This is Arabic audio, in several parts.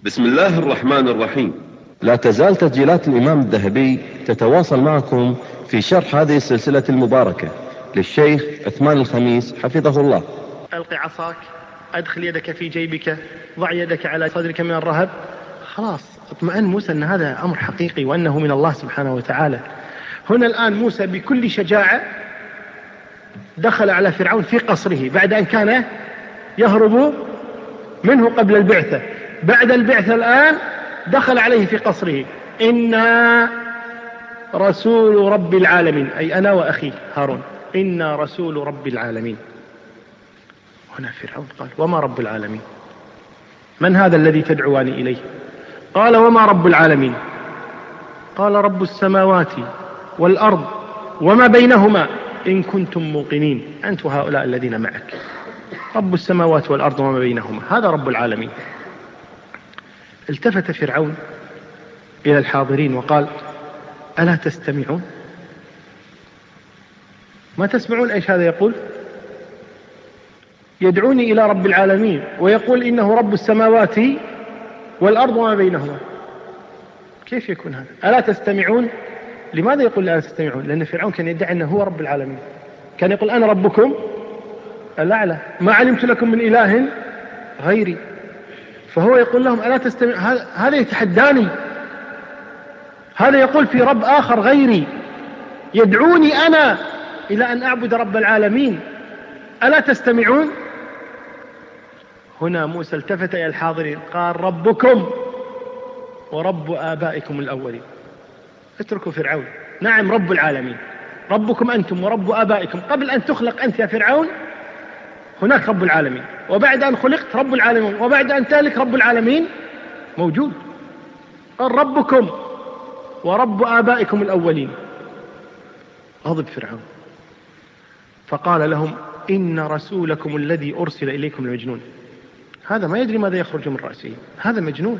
بسم الله الرحمن الرحيم. لا تزال تسجيلات الإمام الذهبي تتواصل معكم في شرح هذه السلسلة المباركة للشيخ عثمان الخميس حفظه الله. ألقي عصاك، أدخل يدك في جيبك، ضع يدك على صدرك من الرهب. خلاص اطمئن موسى أن هذا أمر حقيقي وأنه من الله سبحانه وتعالى. هنا الآن موسى بكل شجاعة دخل على فرعون في قصره بعد أن كان يهرب منه قبل البعثة. بعد البعثة الآن دخل عليه في قصره. إنا رسول رب العالمين، أي أنا وأخي هارون، إنا رسول رب العالمين. هنا فرعون قال: وما رب العالمين؟ من هذا الذي تدعواني إليه؟ قال: وما رب العالمين؟ قال: رب السماوات والأرض وما بينهما إن كنتم موقنين أنت وهؤلاء الذين معك. رب السماوات والأرض وما بينهما، هذا رب العالمين. التفت فرعون إلى الحاضرين وقال: ألا تستمعون؟ ما تسمعون إيش هذا يقول؟ يدعوني إلى رب العالمين ويقول إنه رب السماوات والأرض وما بينهما. كيف يكون هذا؟ ألا تستمعون؟ لماذا يقول ألا تستمعون؟ لأن فرعون كان يدعي أنه هو رب العالمين، كان يقول أنا ربكم الأعلى ما علمت لكم من إله غيري. فهو يقول لهم ألا تستمع. هذا يتحداني، هذا يقول في رب آخر غيري، يدعوني أنا إلى أن أعبد رب العالمين. ألا تستمعون؟ هنا موسى التفت إلى الحاضرين قال: ربكم ورب آبائكم الأولين. اتركوا فرعون، نعم رب العالمين، ربكم أنتم ورب آبائكم. قبل أن تخلق أنت يا فرعون هناك رب العالمين، وبعد أن خلقت رب العالمين، وبعد أن تهلك رب العالمين موجود. قال: ربكم ورب آبائكم الأولين. غضب فرعون فقال لهم: إن رسولكم الذي أرسل إليكم لمجنون. هذا ما يدري ماذا يخرج من رأسه، هذا مجنون.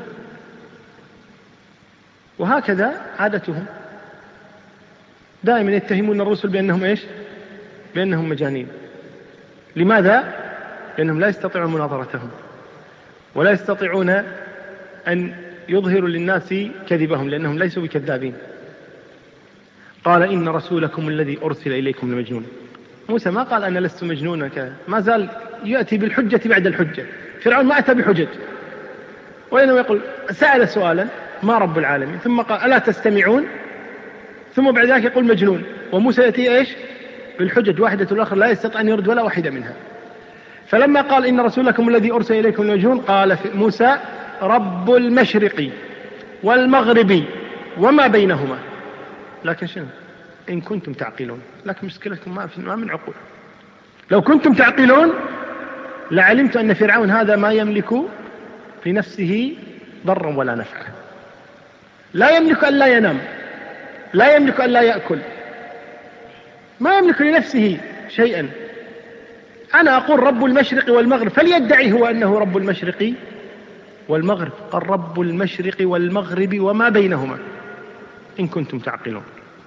وهكذا عادتهم، دائما يتهمون الرسل بأنهم إيش؟ بأنهم مجانين. لماذا؟ لأنهم لا يستطيعون مناظرتهم ولا يستطيعون أن يظهروا للناس كذبهم، لأنهم ليسوا بكذابين. قال: إن رسولكم الذي أرسل إليكم لمجنون. موسى ما قال أنا لست مجنونا، ما زال يأتي بالحجة بعد الحجة. فرعون ما أتى بحجج، وإنما يقول سأل سؤالا: ما رب العالمين؟ ثم قال: ألا تستمعون؟ ثم بعد ذلك يقول مجنون. وموسى يأتي إيش؟ بالحجج واحدة الآخر لا يستطيع أن يرد ولا واحدة منها. فلما قال إن رسولكم الذي أرسل إليكم لمجنون، قال موسى: رب المشرق والمغرب وما بينهما. لكن شنو؟ إن كنتم تعقلون. لكن مشكلتكم ما من عقول. لو كنتم تعقلون لعلمت أن فرعون هذا ما يملك لنفسه ضرا ولا نفعا. لا يملك أن لا ينام، لا يملك أن لا يأكل، ما يملك لنفسه شيئا. أنا أقول رب المشرق والمغرب، فليدعي هو أنه رب المشرق والمغرب. قال: رب المشرق والمغرب وما بينهما إن كنتم تعقلون.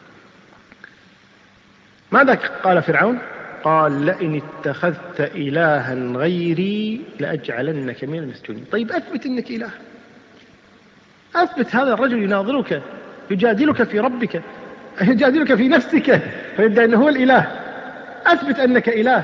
ماذا قال فرعون؟ قال: لئن اتخذت إلها غيري لأجعلنك من المسجونين. طيب أثبت أنك إله، أثبت. هذا الرجل يناظرك، يجادلك في ربك، يجادلك في نفسك، فيبدأ أنه هو الإله. أثبت أنك إله.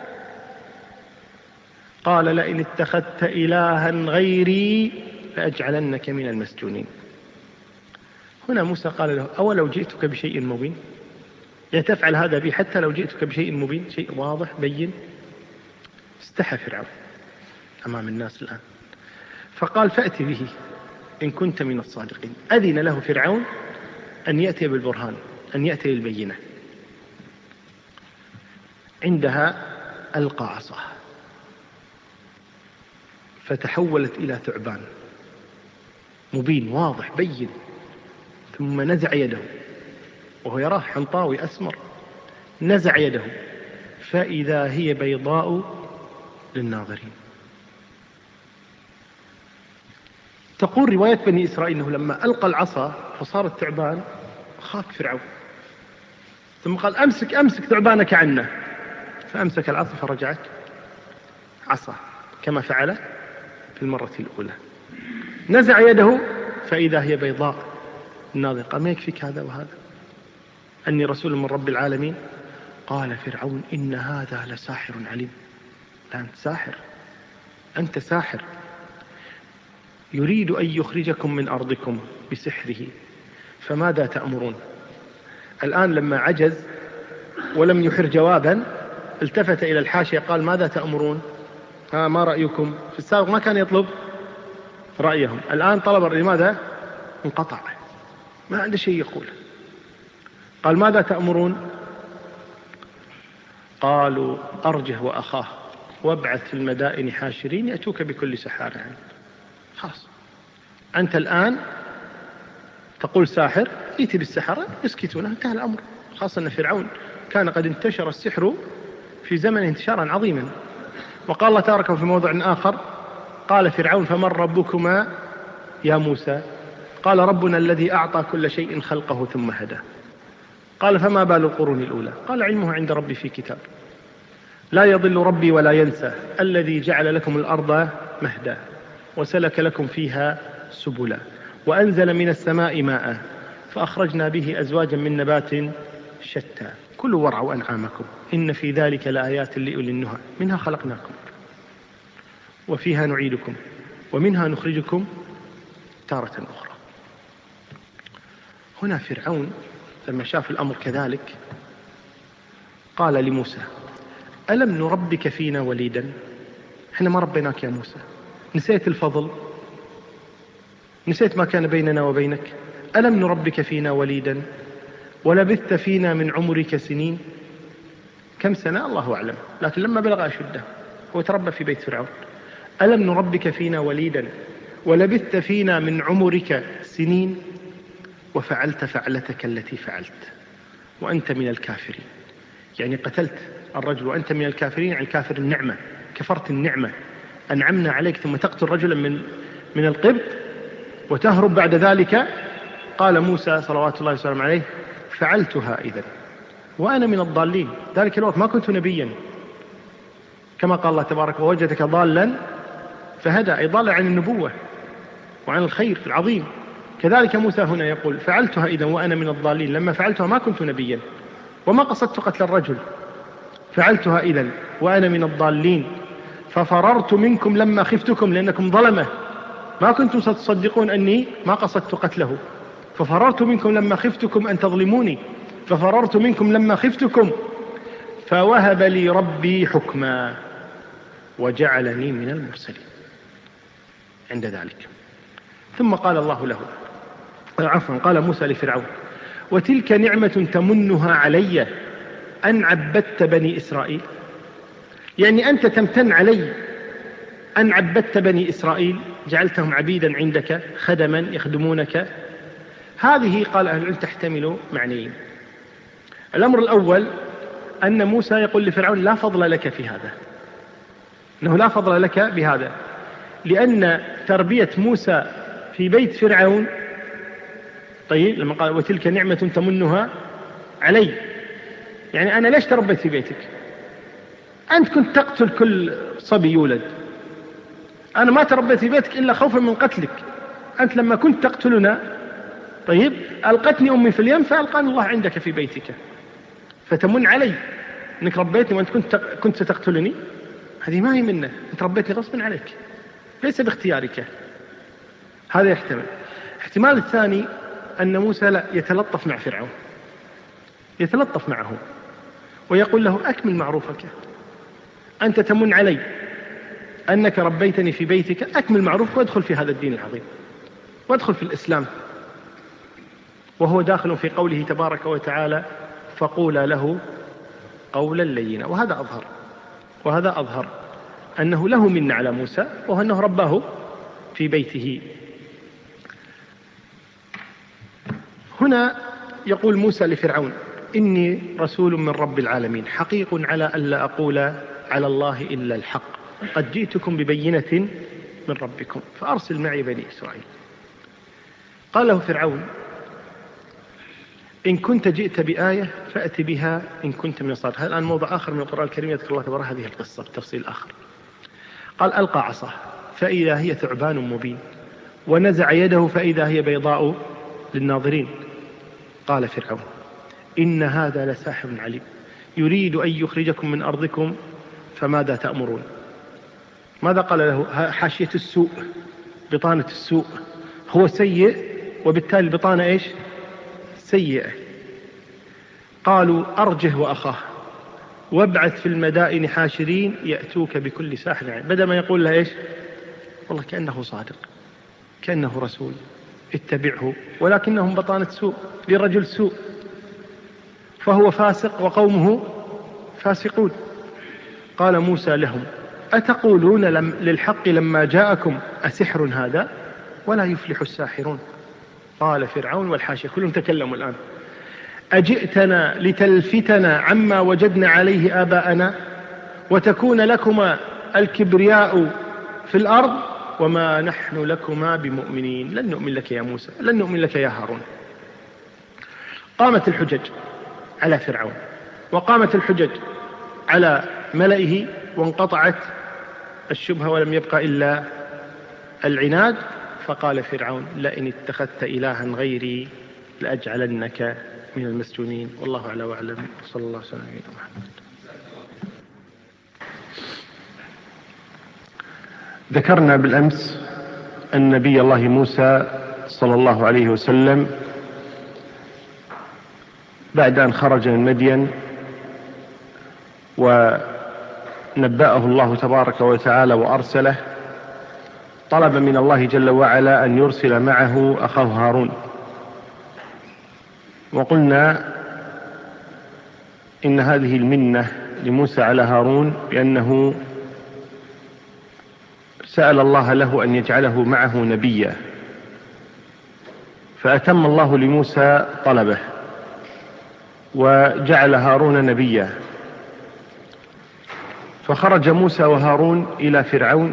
قال: لئن اتخذت إلها غيري لأجعلنك من المسجونين. هنا موسى قال له: أولو جئتك بشيء مبين؟ تفعل هذا بي حتى لو جئتك بشيء مبين، شيء واضح بين؟ استحى فرعون أمام الناس الآن، فقال: فأتي به إن كنت من الصادقين. أذن له فرعون أن يأتي بالبرهان، أن يأتي بالبينة. عندها ألقى عصاه فتحولت إلى ثعبان مبين واضح بين، ثم نزع يده وهو يراه حنطاوي أسمر، نزع يده فإذا هي بيضاء للناظرين. تقول رواية بني إسرائيل أنه لما ألقى العصا فصارت ثعبان خاف فرعون، ثم قال: أمسك ثعبانك عنه، فأمسك العصا فرجعت عصا كما فعل في المرة الأولى. نزع يده فإذا هي بيضاء الناظر. قال ما يكفيك هذا وهذا أني رسول من رب العالمين؟ قال فرعون إن هذا لساحر عليم. لا أنت ساحر، أنت ساحر، يريد أن يخرجكم من أرضكم بسحره فماذا تأمرون؟ الآن لما عجز ولم يحر جوابا التفت إلى الحاشية قال ماذا تأمرون؟ ما رأيكم؟ في السابق ما كان يطلب رأيهم، الآن طلب. لماذا؟ انقطع، ما عنده شيء يقول. قال ماذا تأمرون؟ قالوا أرجه وأخاه وابعث في المدائن حاشرين يأتوك بكل سحار عليم. خلاص أنت الآن تقول ساحر، ائت بالسحرة يسكتون، انتهى الأمر. خاصة أن فرعون كان قد انتشر السحر في زمن انتشارا عظيما. وقال الله تبارك في موضع آخر قال فرعون فمن ربكما يا موسى؟ قال ربنا الذي أعطى كل شيء خلقه ثم هدى. قال فما بال القرون الأولى؟ قال علمه عند ربي في كتاب لا يضل ربي ولا ينسى الذي جعل لكم الأرض مهدا وسلك لكم فيها سبلا وأنزل من السماء ماء فأخرجنا به أزواجا من نبات شتى كلوا وارعوا أنعامكم إن في ذلك لآيات لأولي النهى منها خلقناكم وفيها نعيدكم ومنها نخرجكم تارة أخرى. هنا فرعون لما شاف الأمر كذلك قال لموسى ألم نربك فينا وليدا؟ احنا ما ربيناك يا موسى؟ نسيت الفضل؟ نسيت ما كان بيننا وبينك؟ ألم نربك فينا وليدا ولبثت فينا من عمرك سنين؟ كم سنة الله أعلم، لكن لما بلغ أشده هو تربى في بيت فرعون. ألم نربك فينا وليدا ولبثت فينا من عمرك سنين وفعلت فعلتك التي فعلت وأنت من الكافرين. يعني قتلت الرجل وأنت من الكافرين، يعني كافر النعمة، كفرت النعمة، أنعمنا عليك ثم تقتل رجلا من القبط وتهرب بعد ذلك. قال موسى صلوات الله وسلامه عليه فعلتها إذن وأنا من الضالين. ذلك الوقت ما كنت نبيا، كما قال الله تبارك ووجدك ضالا فهدى، أي ضال عن النبوة وعن الخير العظيم. كذلك موسى هنا يقول فعلتها إذن وأنا من الضالين، لما فعلتها ما كنت نبيا وما قصدت قتل الرجل، فعلتها إذن وأنا من الضالين ففررت منكم لما خفتكم لأنكم ظلمة، ما كنتم ستصدقون أني ما قصدت قتله، ففررت منكم لما خفتكم أن تظلموني، ففررت منكم لما خفتكم فوهب لي ربي حكما وجعلني من المرسلين. عند ذلك ثم قال الله له قال موسى لفرعون وتلك نعمة تمنها علي أن عبدت بني إسرائيل. يعني أنت تمتن علي أن عبدت بني إسرائيل، جعلتهم عبيدا عندك خدما يخدمونك. هذه قال أهل العلم تحتمل معنيين. الأمر الأول أن موسى يقول لفرعون لا فضل لك في هذا، أنه لا فضل لك بهذا، لأن تربية موسى في بيت فرعون. طيب لما قال وتلك نعمة تمنها علي، يعني أنا ليش تربيت في بيتك؟ أنت كنت تقتل كل صبي يولد، أنا ما تربيت في بيتك إلا خوفا من قتلك. أنت لما كنت تقتلنا طيب ألقتني أمي في اليم فألقاني الله عندك في بيتك، فتمن علي أنك ربيتني وأنت كنت ستقتلني. هذه ما هي منه، أنت ربيتني غصبا عليك ليس باختيارك. هذا يحتمل. احتمال الثاني أن موسى لا يتلطف مع فرعون، يتلطف معه ويقول له أكمل معروفك، أنت تمن علي أنك ربيتني في بيتك، أكمل معروفك وادخل في هذا الدين العظيم وادخل في الإسلام. وهو داخل في قوله تبارك وتعالى فقولا له قولا لينا. وهذا أظهر أنه له من على موسى، وهو أنه رباه في بيته. هنا يقول موسى لفرعون إني رسول من رب العالمين حقيق على ألا أقول على الله إلا الحق قد جئتكم ببينة من ربكم فأرسل معي بني إسرائيل. قال له فرعون إن كنت جئت بآية فأت بها إن كنت من الصادقين. الآن موضع آخر من القرآن الكريم يذكر الله تبارك هذه القصة بتفصيل آخر. قال ألقى عصاه فإذا هي ثعبان مبين ونزع يده فإذا هي بيضاء للناظرين. قال فرعون إن هذا لساحر عليم يريد أن يخرجكم من أرضكم فماذا تأمرون. ماذا قال له؟ حاشية السوء، بطانة السوء، هو سيء وبالتالي البطانة إيش؟ سيئة. قالوا أرجه وأخاه وابعث في المدائن حاشرين يأتوك بكل ساحر عليم. بدل ما يقول له إيش؟ والله كأنه صادق، كأنه رسول، اتبعه، ولكنهم بطانة سوء لرجل سوء، فهو فاسق وقومه فاسقون. قال موسى لهم أتقولون للحق لما جاءكم أسحر هذا ولا يفلح الساحرون. قال فرعون والحاشية كلهم تكلموا الآن أجئتنا لتلفتنا عما وجدنا عليه آباءنا وتكون لكما الكبرياء في الأرض وما نحن لكما بمؤمنين. لن نؤمن لك يا موسى، لن نؤمن لك يا هارون. قامت الحجج على فرعون وقامت الحجج على ملئه وانقطعت الشبهة ولم يبقى إلا العناد. فقال فرعون لئن اتخذت إلها غيري لأجعلنك من المسجونين. والله أعلى وأعلم. صلى الله عليه وسلم. ذكرنا بالأمس أن نبي الله موسى صلى الله عليه وسلم بعد أن خرج من مدين ونبأه الله تبارك وتعالى وأرسله، طلب من الله جل وعلا أن يرسل معه أخاه هارون. وقلنا إن هذه المنة لموسى على هارون بأنه سأل الله له أن يجعله معه نبيا، فأتم الله لموسى طلبه وجعل هارون نبيا. فخرج موسى وهارون إلى فرعون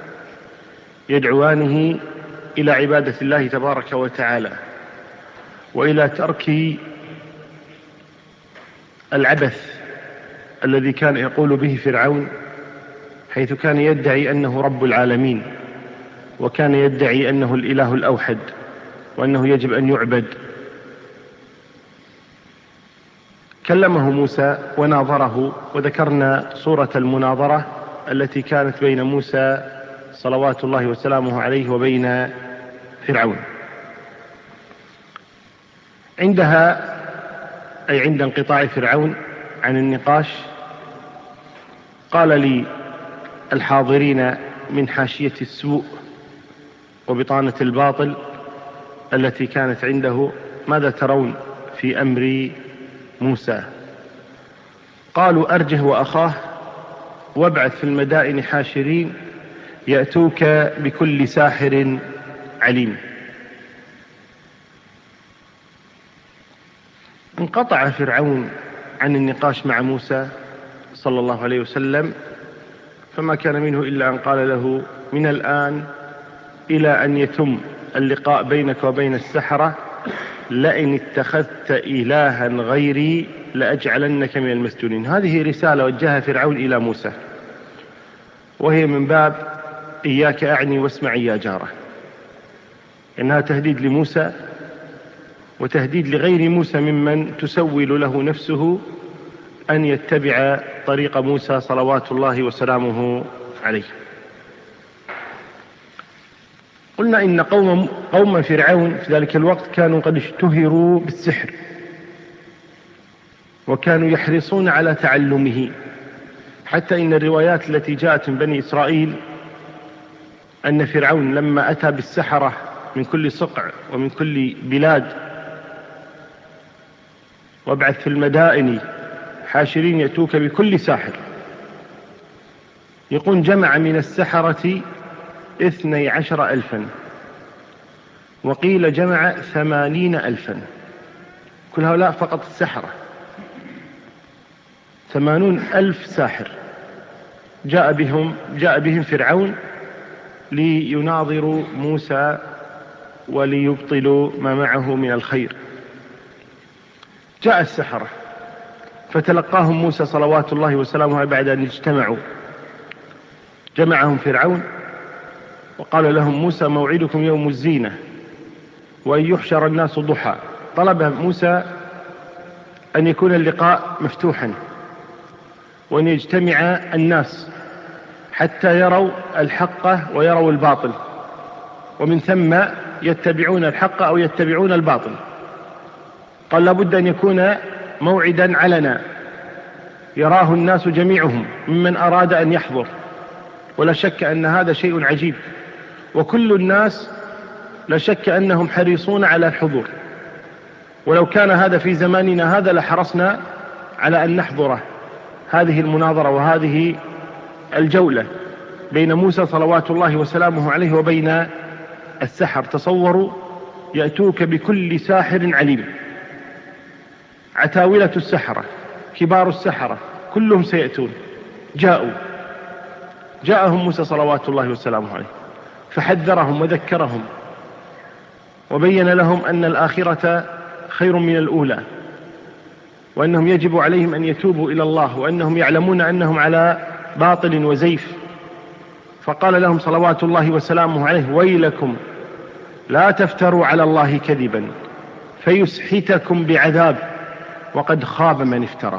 يدعوانه إلى عبادة الله تبارك وتعالى وإلى ترك العبث الذي كان يقول به فرعون، حيث كان يدعي أنه رب العالمين وكان يدعي أنه الإله الأوحد وأنه يجب أن يعبد. كلمه موسى وناظره، وذكرنا صورة المناظرة التي كانت بين موسى صلوات الله وسلامه عليه وبين فرعون. عندها أي عند انقطاع فرعون عن النقاش قال لي الحاضرين من حاشية السوء وبطانة الباطل التي كانت عنده ماذا ترون في أمر موسى؟ قالوا أرجه وأخاه وابعث في المدائن حاشرين يأتوك بكل ساحر عليم. انقطع فرعون عن النقاش مع موسى صلى الله عليه وسلم، فما كان منه إلا أن قال له من الآن إلى أن يتم اللقاء بينك وبين السحرة لئن اتخذت إلها غيري لأجعلنك من المسجونين. هذه رسالة وجهها فرعون إلى موسى، وهي من باب إياك أعني واسمعي يا جارة، إنها تهديد لموسى وتهديد لغير موسى ممن تسول له نفسه أن يتبع طريق موسى صلوات الله وسلامه عليه. قلنا إن قوم فرعون في ذلك الوقت كانوا قد اشتهروا بالسحر وكانوا يحرصون على تعلمه، حتى إن الروايات التي جاءت من بني إسرائيل أن فرعون لما أتى بالسحرة من كل صقع ومن كل بلاد وابعث في المدائن حاشرين يأتوك بكل ساحر، يقول جمع من السحرة 12,000 وقيل جمع 80,000. كل هؤلاء فقط السحرة 80,000 ساحر جاء بهم فرعون ليناظروا موسى وليبطلوا ما معه من الخير. جاء السحرة فتلقاهم موسى صلوات الله وسلامه بعد أن اجتمعوا، جمعهم فرعون وقال لهم موسى موعدكم يوم الزينة وأن يحشر الناس ضحى. طلب موسى أن يكون اللقاء مفتوحا وأن يجتمع الناس حتى يروا الحق ويروا الباطل، ومن ثم يتبعون الحق أو يتبعون الباطل. قال لابد أن يكون موعدا علنا يراه الناس جميعهم ممن أراد أن يحضر، ولا شك أن هذا شيء عجيب، وكل الناس لا شك أنهم حريصون على الحضور، ولو كان هذا في زماننا هذا لحرصنا على أن نحضره، هذه المناظرة وهذه الجولة بين موسى صلوات الله وسلامه عليه وبين السحر. تصوروا يأتوك بكل ساحر عليم، عتاولة السحرة كبار السحرة كلهم سيأتون. جاءهم موسى صلوات الله وسلامه عليه فحذرهم وذكرهم وبين لهم أن الآخرة خير من الأولى، وأنهم يجب عليهم أن يتوبوا إلى الله، وأنهم يعلمون أنهم على باطل وزيف. فقال لهم صلوات الله وسلامه عليه: ويلكم لا تفتروا على الله كذبا فيسحتكم بعذاب وقد خاب من افترى.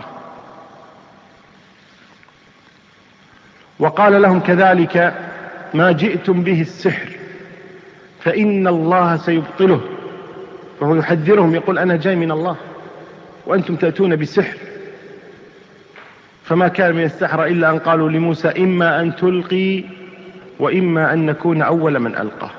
وقال لهم كذلك: ما جئتم به السحر فإن الله سيبطله. فهو يحذرهم يقول: أنا جاي من الله وأنتم تأتون بسحر. فما كان من السحرة إلا أن قالوا لموسى: إما أن تلقي وإما أن نكون أول من ألقى.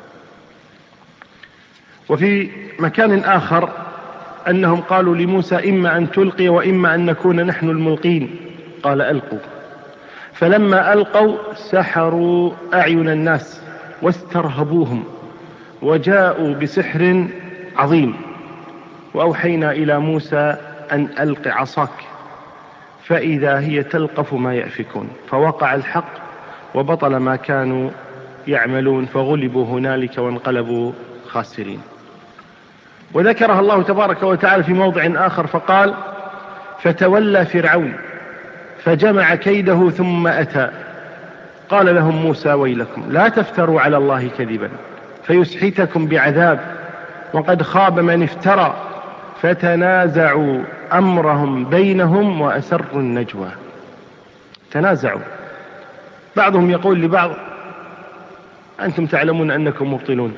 وفي مكان آخر أنهم قالوا لموسى: إما أن تلقي وإما أن نكون نحن الملقين. قال: ألقوا. فلما ألقوا سحروا أعين الناس واسترهبوهم وجاءوا بسحر عظيم. وأوحينا إلى موسى أن ألق عصاك فإذا هي تلقف ما يأفكون. فوقع الحق وبطل ما كانوا يعملون فغلبوا هنالك وانقلبوا خاسرين. وذكرها الله تبارك وتعالى في موضع آخر فقال: فتولى فرعون فجمع كيده ثم أتى قال لهم موسى: ويلكم لا تفتروا على الله كذبا فيسحتكم بعذاب وقد خاب من افترى. فتنازعوا أمرهم بينهم وأسروا النجوى. تنازعوا، بعضهم يقول لبعض: أنتم تعلمون أنكم مبطلون،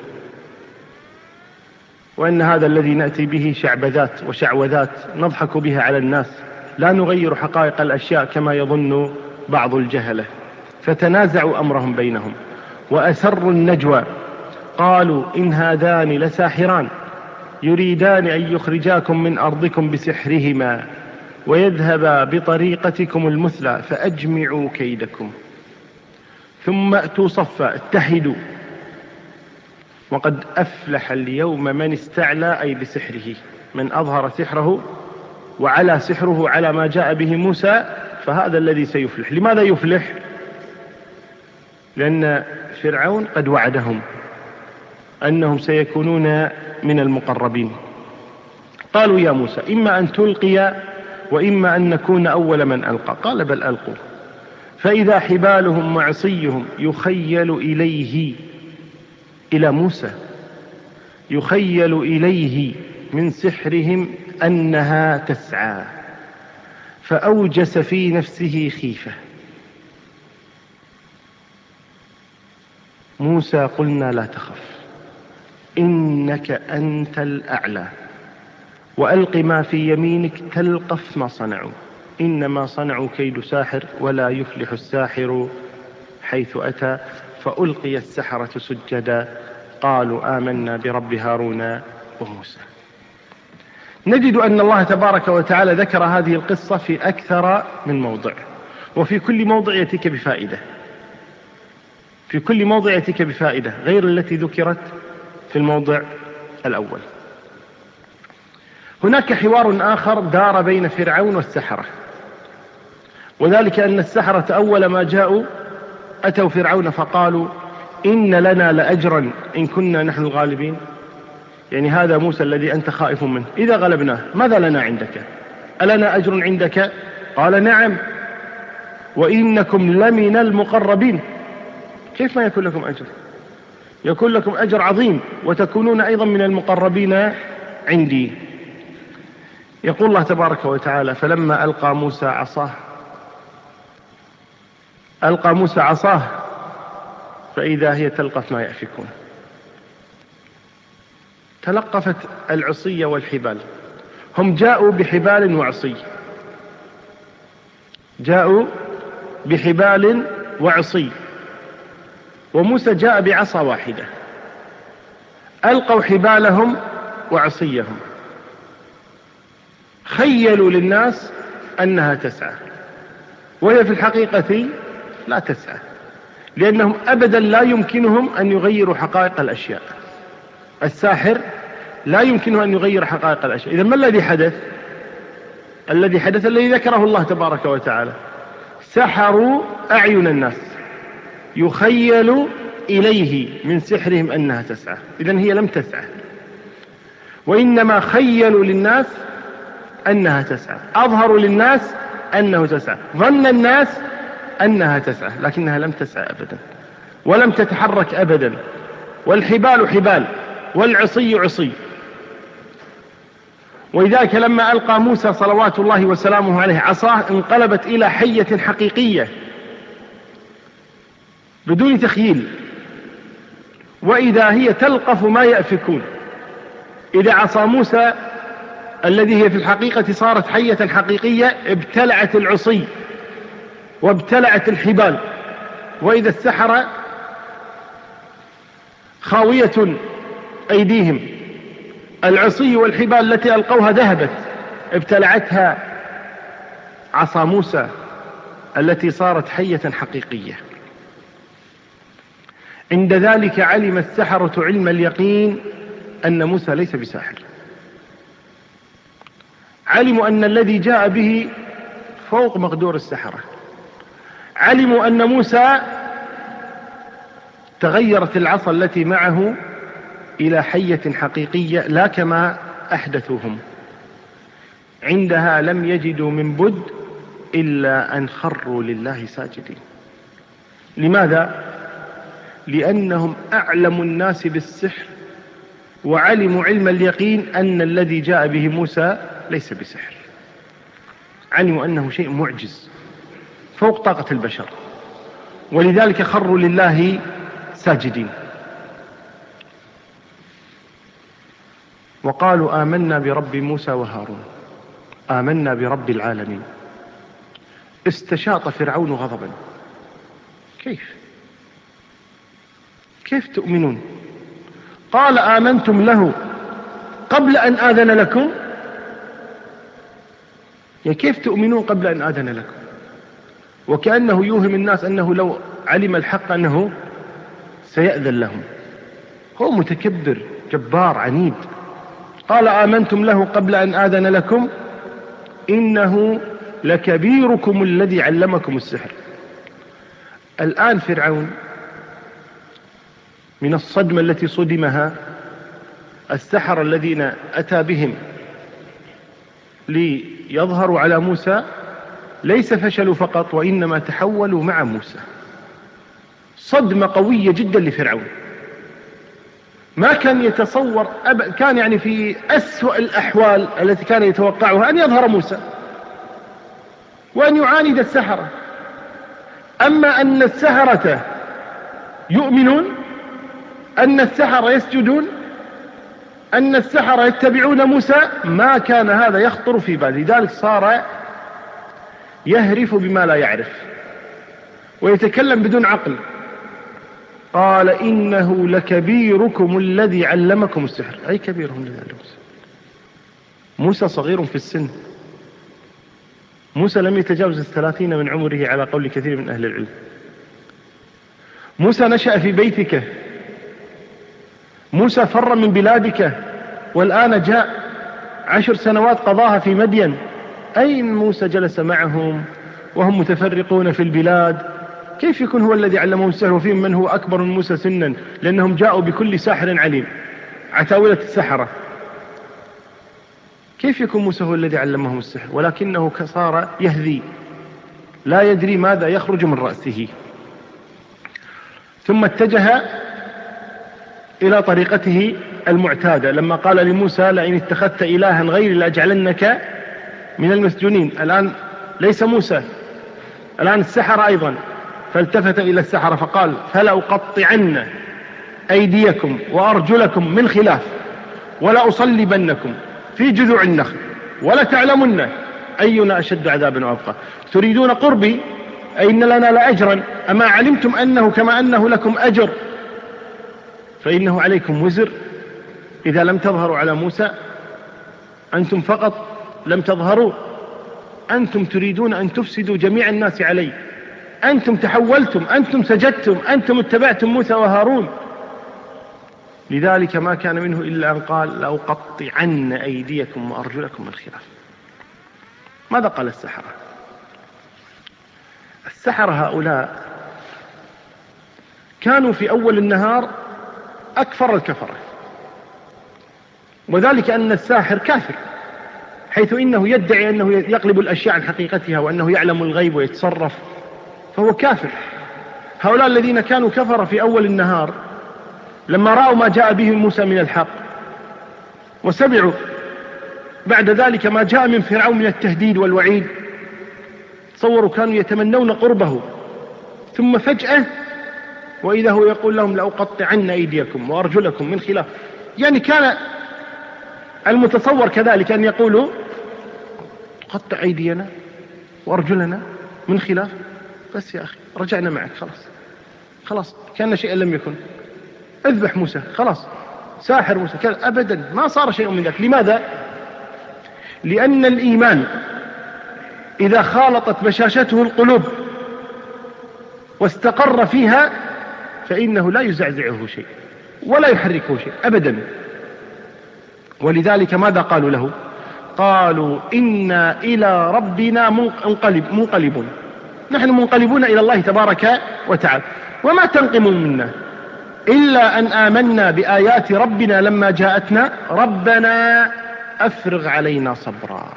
وأن هذا الذي نأتي به شعبذات وشعوذات نضحك بها على الناس، لا نغير حقائق الأشياء كما يظن بعض الجهلة. فتنازعوا أمرهم بينهم وأسروا النجوى قالوا: إن هذان لساحران يريدان أن يخرجاكم من أرضكم بسحرهما ويذهبا بطريقتكم المثلى فأجمعوا كيدكم ثم أتوا صفا. اتحدوا وقد أفلح اليوم من استعلى، أي بسحره، من أظهر سحره وعلى سحره على ما جاء به موسى، فهذا الذي سيفلح. لماذا يفلح؟ لأن فرعون قد وعدهم أنهم سيكونون من المقربين. قالوا: يا موسى إما أن تلقي وإما أن نكون أول من ألقى. قال: بل ألقوا. فإذا حبالهم وعصيهم يخيل إليه، إلى موسى يخيل إليه من سحرهم أنها تسعى، فأوجس في نفسه خيفة. موسى: قلنا لا تخف إنك أنت الأعلى وألق ما في يمينك تلقف ما صنعوا إنما صنعوا كيد ساحر ولا يفلح الساحر حيث أتى. فألقي السحرة سجدا قالوا آمنا برب هارون وموسى. نجد أن الله تبارك وتعالى ذكر هذه القصة في أكثر من موضع، وفي كل موضع يأتيك بفائدة، في كل موضع يأتيك بفائدة غير التي ذكرت في الموضع الأول. هناك حوار آخر دار بين فرعون والسحرة، وذلك أن السحرة أول ما جاءوا أتوا فرعون فقالوا: إن لنا لأجرا إن كنا نحن الغالبين. يعني هذا موسى الذي أنت خائف منه، إذا غلبناه ماذا لنا عندك؟ ألنا أجر عندك؟ قال: نعم وإنكم لمن المقربين. كيف ما يكون لكم أجر؟ يكون لكم أجر عظيم وتكونون أيضا من المقربين عندي. يقول الله تبارك وتعالى: فلما ألقى موسى عصاه فإذا هي تلقف ما يأفكون. تلقفت العصي والحبال. هم جاءوا بحبال وعصي، جاءوا بحبال وعصي، وموسى جاء بعصا واحدة. ألقوا حبالهم وعصيهم، خيلوا للناس أنها تسعى، وهي في الحقيقة لا تسعى، لأنهم أبدا لا يمكنهم أن يغيروا حقائق الأشياء. الساحر لا يمكنه أن يغير حقائق الأشياء. إذن ما الذي حدث؟ الذي ذكره الله تبارك وتعالى: سحروا أعين الناس يخيل إليه من سحرهم أنها تسعى. إذن هي لم تسعى، وإنما خيلوا للناس أنها تسعى، أظهروا للناس أنه تسعى، ظن الناس أنها تسعى، لكنها لم تسعى أبدا ولم تتحرك أبدا. والحبال حبال والعصي عصي. ولذلك لما ألقى موسى صلوات الله وسلامه عليه عصاه انقلبت إلى حية حقيقية بدون تخييل، وإذا هي تلقف ما يأفكون. إذا عصا موسى الذي هي في الحقيقة صارت حية حقيقية ابتلعت العصي وابتلعت الحبال، وإذا السحرة خاوية أيديهم. العصي والحبال التي ألقوها ذهبت، ابتلعتها عصا موسى التي صارت حية حقيقية. عند ذلك علم السحرة علم اليقين أن موسى ليس بساحر. علموا أن الذي جاء به فوق مقدور السحرة. علموا أن موسى تغيرت العصا التي معه إلى حية حقيقية لا كما أحدثوهم. عندها لم يجدوا من بد إلا أن خروا لله ساجدين. لماذا؟ لأنهم أعلم الناس بالسحر، وعلموا علم اليقين أن الذي جاء به موسى ليس بسحر. علموا أنه شيء معجز فوق طاقة البشر، ولذلك خروا لله ساجدين. وقالوا آمنا برب موسى وهارون، آمنا برب العالمين. استشاط فرعون غضبا: كيف تؤمنون؟ قال آمنتم له قبل أن آذن لكم؟ يعني كيف تؤمنون قبل أن آذن لكم؟ وكأنه يوهم الناس أنه لو علم الحق أنه سيأذن لهم. هو متكبر جبار عنيد. قال آمنتم له قبل أن آذن لكم إنه لكبيركم الذي علمكم السحر. الآن فرعون من الصدمة التي صدمها السحرة الذين أتى بهم ليظهروا على موسى ليس فشلوا فقط، وإنما تحولوا مع موسى. صدمة قوية جدا لفرعون، ما كان يتصور كان يعني في أسوأ الأحوال التي كان يتوقعها أن يظهر موسى وأن يعاند السحرة. أما أن السحرة يؤمنون، أن السحرة يسجدون، أن السحرة يتبعون موسى، ما كان هذا يخطر في باله. لذلك صار يهرف بما لا يعرف ويتكلم بدون عقل. قال إنه لكبيركم الذي علمكم السحر. أي كبيرهم الذي علمكم السحر؟ موسى صغير في السن، موسى لم يتجاوز 30 من عمره على قول كثير من أهل العلم. موسى نشأ في بيتك، موسى فر من بلادك، والآن جاء 10 سنوات قضاها في مدين. أين موسى جلس معهم وهم متفرقون في البلاد؟ كيف يكون هو الذي علمهم السحر وفيهم من هو أكبر من موسى سنا؟ لأنهم جاءوا بكل ساحر عليم، عتاولة السحرة. كيف يكون موسى هو الذي علمهم السحر؟ ولكنه صار يهذي لا يدري ماذا يخرج من رأسه. ثم اتجه إلى طريقته المعتادة لما قال لموسى لئن اتخذت إلها غيري لأجعلنك من المسجونين. الآن ليس موسى، الآن السحرة أيضا. فالتفت إلى السحرة فقال فلأقطعن أيديكم وأرجلكم من خلاف ولأصلبنكم في جذوع النخل ولتعلمن أينا أشد عذابا وأبقى. تريدون قربي أي إن لنا لأجرا، أما علمتم أنه كما أنه لكم أجر فإنه عليكم وزر إذا لم تظهروا على موسى. أنتم فقط لم تظهروا، أنتم تريدون أن تفسدوا جميع الناس عليه. أنتم تحولتم، أنتم سجدتم، أنتم اتبعتم موسى وهارون. لذلك ما كان منه إلا أن قال لأقطعن أيديكم وأرجلكم من خلاف. ماذا قال السحرة؟ السحرة هؤلاء كانوا في أول النهار أكفر الكفرة، وذلك أن الساحر كافر، حيث إنه يدعي أنه يقلب الأشياء عن حقيقتها وأنه يعلم الغيب ويتصرف، فهو كافر. هؤلاء الذين كانوا كفر في أول النهار لما رأوا ما جاء به موسى من الحق وسمعوا بعد ذلك ما جاء من فرعون من التهديد والوعيد، تصوروا كانوا يتمنون قربه، ثم فجأة وإذا هو يقول لهم لأقطعن أيديكم وأرجلكم من خلاف. يعني كان المتصور كذلك أن يقولوا قطع أيدينا وأرجلنا من خلاف، بس يا أخي رجعنا معك، خلاص كان شيئا لم يكن، اذبح موسى، خلاص ساحر موسى. أبدا ما صار شيء من ذلك. لماذا؟ لأن الإيمان إذا خالطت بشاشته القلوب واستقر فيها فإنه لا يزعزعه شيء ولا يحركه شيء أبدا. ولذلك ماذا قالوا له؟ قالوا إنا إلى ربنا منقلبون، نحن منقلبون إلى الله تبارك وتعالى، وما تنقم منا إلا أن آمنا بآيات ربنا لما جاءتنا ربنا أفرغ علينا صبرا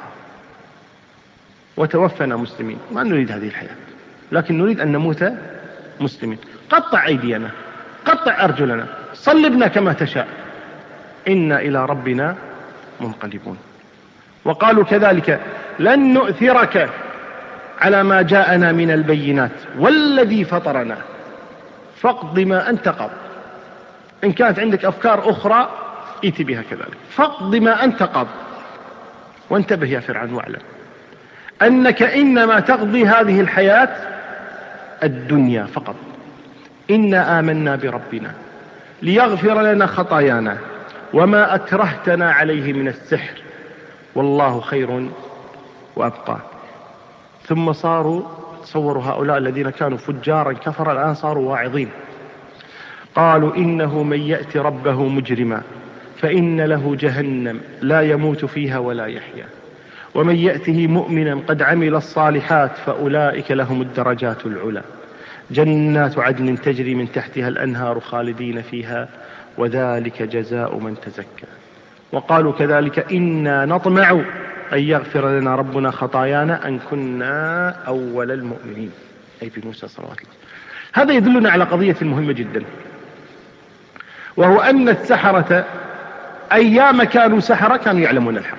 وتوفنا مسلمين. ما نريد هذه الحياة، لكن نريد أن نموت مسلمين. قطع أيدينا، قطع أرجلنا، صلبنا كما تشاء، إنا إلى ربنا منقلبون. وقالوا كذلك لن نؤثرك على ما جاءنا من البينات والذي فطرنا فاقض ما أنت قاض. إن كانت عندك أفكار أخرى ائت بها كذلك، فاقض ما أنت قاض. وانتبه يا فرعون واعلم أنك إنما تقضي هذه الحياة الدنيا فقط. إنا آمنا بربنا ليغفر لنا خطايانا وما أكرهتنا عليه من السحر والله خير وأبقى. ثم صاروا، تصوروا هؤلاء الذين كانوا فجارا كفر الآن صاروا واعظين. قالوا إنه من يأتي ربه مجرما فإن له جهنم لا يموت فيها ولا يحيا ومن يأته مؤمنا قد عمل الصالحات فأولئك لهم الدرجات العلى جنات عدن تجري من تحتها الأنهار خالدين فيها وذلك جزاء من تزكى. وقالوا كذلك إنا نطمع أن يغفر لنا ربنا خطايانا أن كنا أول المؤمنين، أي بموسى صلوات الله. هذا يدلنا على قضية مهمة جدا، وهو أن السحرة أيام كانوا سحرة كانوا يعلمون الحق.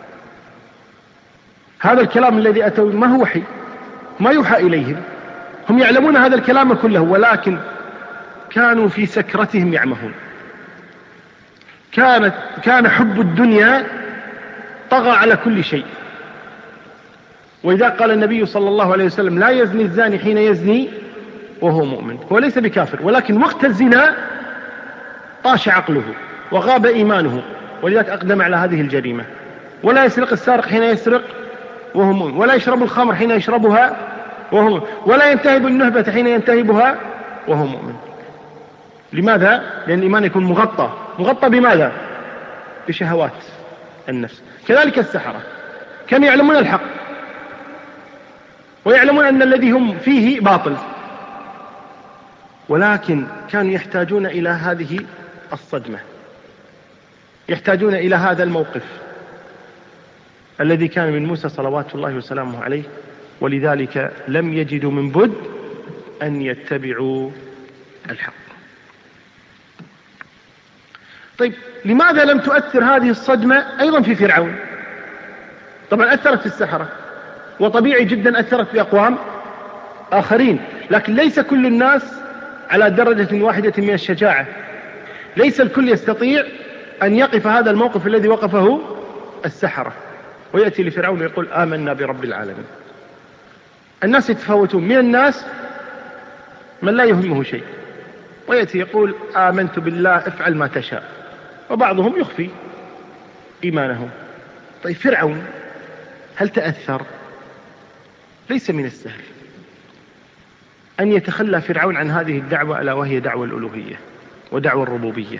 هذا الكلام الذي أتوا ما هو وحي، ما يوحى إليهم، هم يعلمون هذا الكلام كله، ولكن كانوا في سكرتهم يعمهون. كان حب الدنيا طغى على كل شيء. وإذا قال النبي صلى الله عليه وسلم لا يزني الزاني حين يزني وهو مؤمن، هو ليس بكافر، ولكن وقت الزنا طاش عقله وغاب إيمانه، ولذلك أقدم على هذه الجريمة. ولا يسرق السارق حين يسرق وهو مؤمن، ولا يشرب الخمر حين يشربها وهو مؤمن، ولا ينتهب النهبة حين ينتهبها وهو مؤمن. لماذا؟ لأن الإيمان يكون مغطى بماذا؟ بشهوات النفس. كذلك السحرة كانوا يعلمون الحق ويعلمون أن الذي هم فيه باطل، ولكن كانوا يحتاجون إلى هذه الصدمة، يحتاجون إلى هذا الموقف الذي كان من موسى صلوات الله وسلامه عليه، ولذلك لم يجدوا من بد أن يتبعوا الحق. طيب لماذا لم تؤثر هذه الصدمة أيضا في فرعون؟ طبعا أثرت في السحرة، وطبيعي جدا أثرت في أقوام آخرين، لكن ليس كل الناس على درجة واحدة من الشجاعة. ليس الكل يستطيع أن يقف هذا الموقف الذي وقفه السحرة، ويأتي لفرعون ويقول آمنا برب العالمين. الناس يتفاوتون، من الناس من لا يهمه شيء ويأتي يقول آمنت بالله افعل ما تشاء، وبعضهم يخفي إيمانهم. طيب فرعون هل تأثر؟ ليس من السهل أن يتخلى فرعون عن هذه الدعوة، ألا وهي دعوة الألوهية ودعوة الربوبية،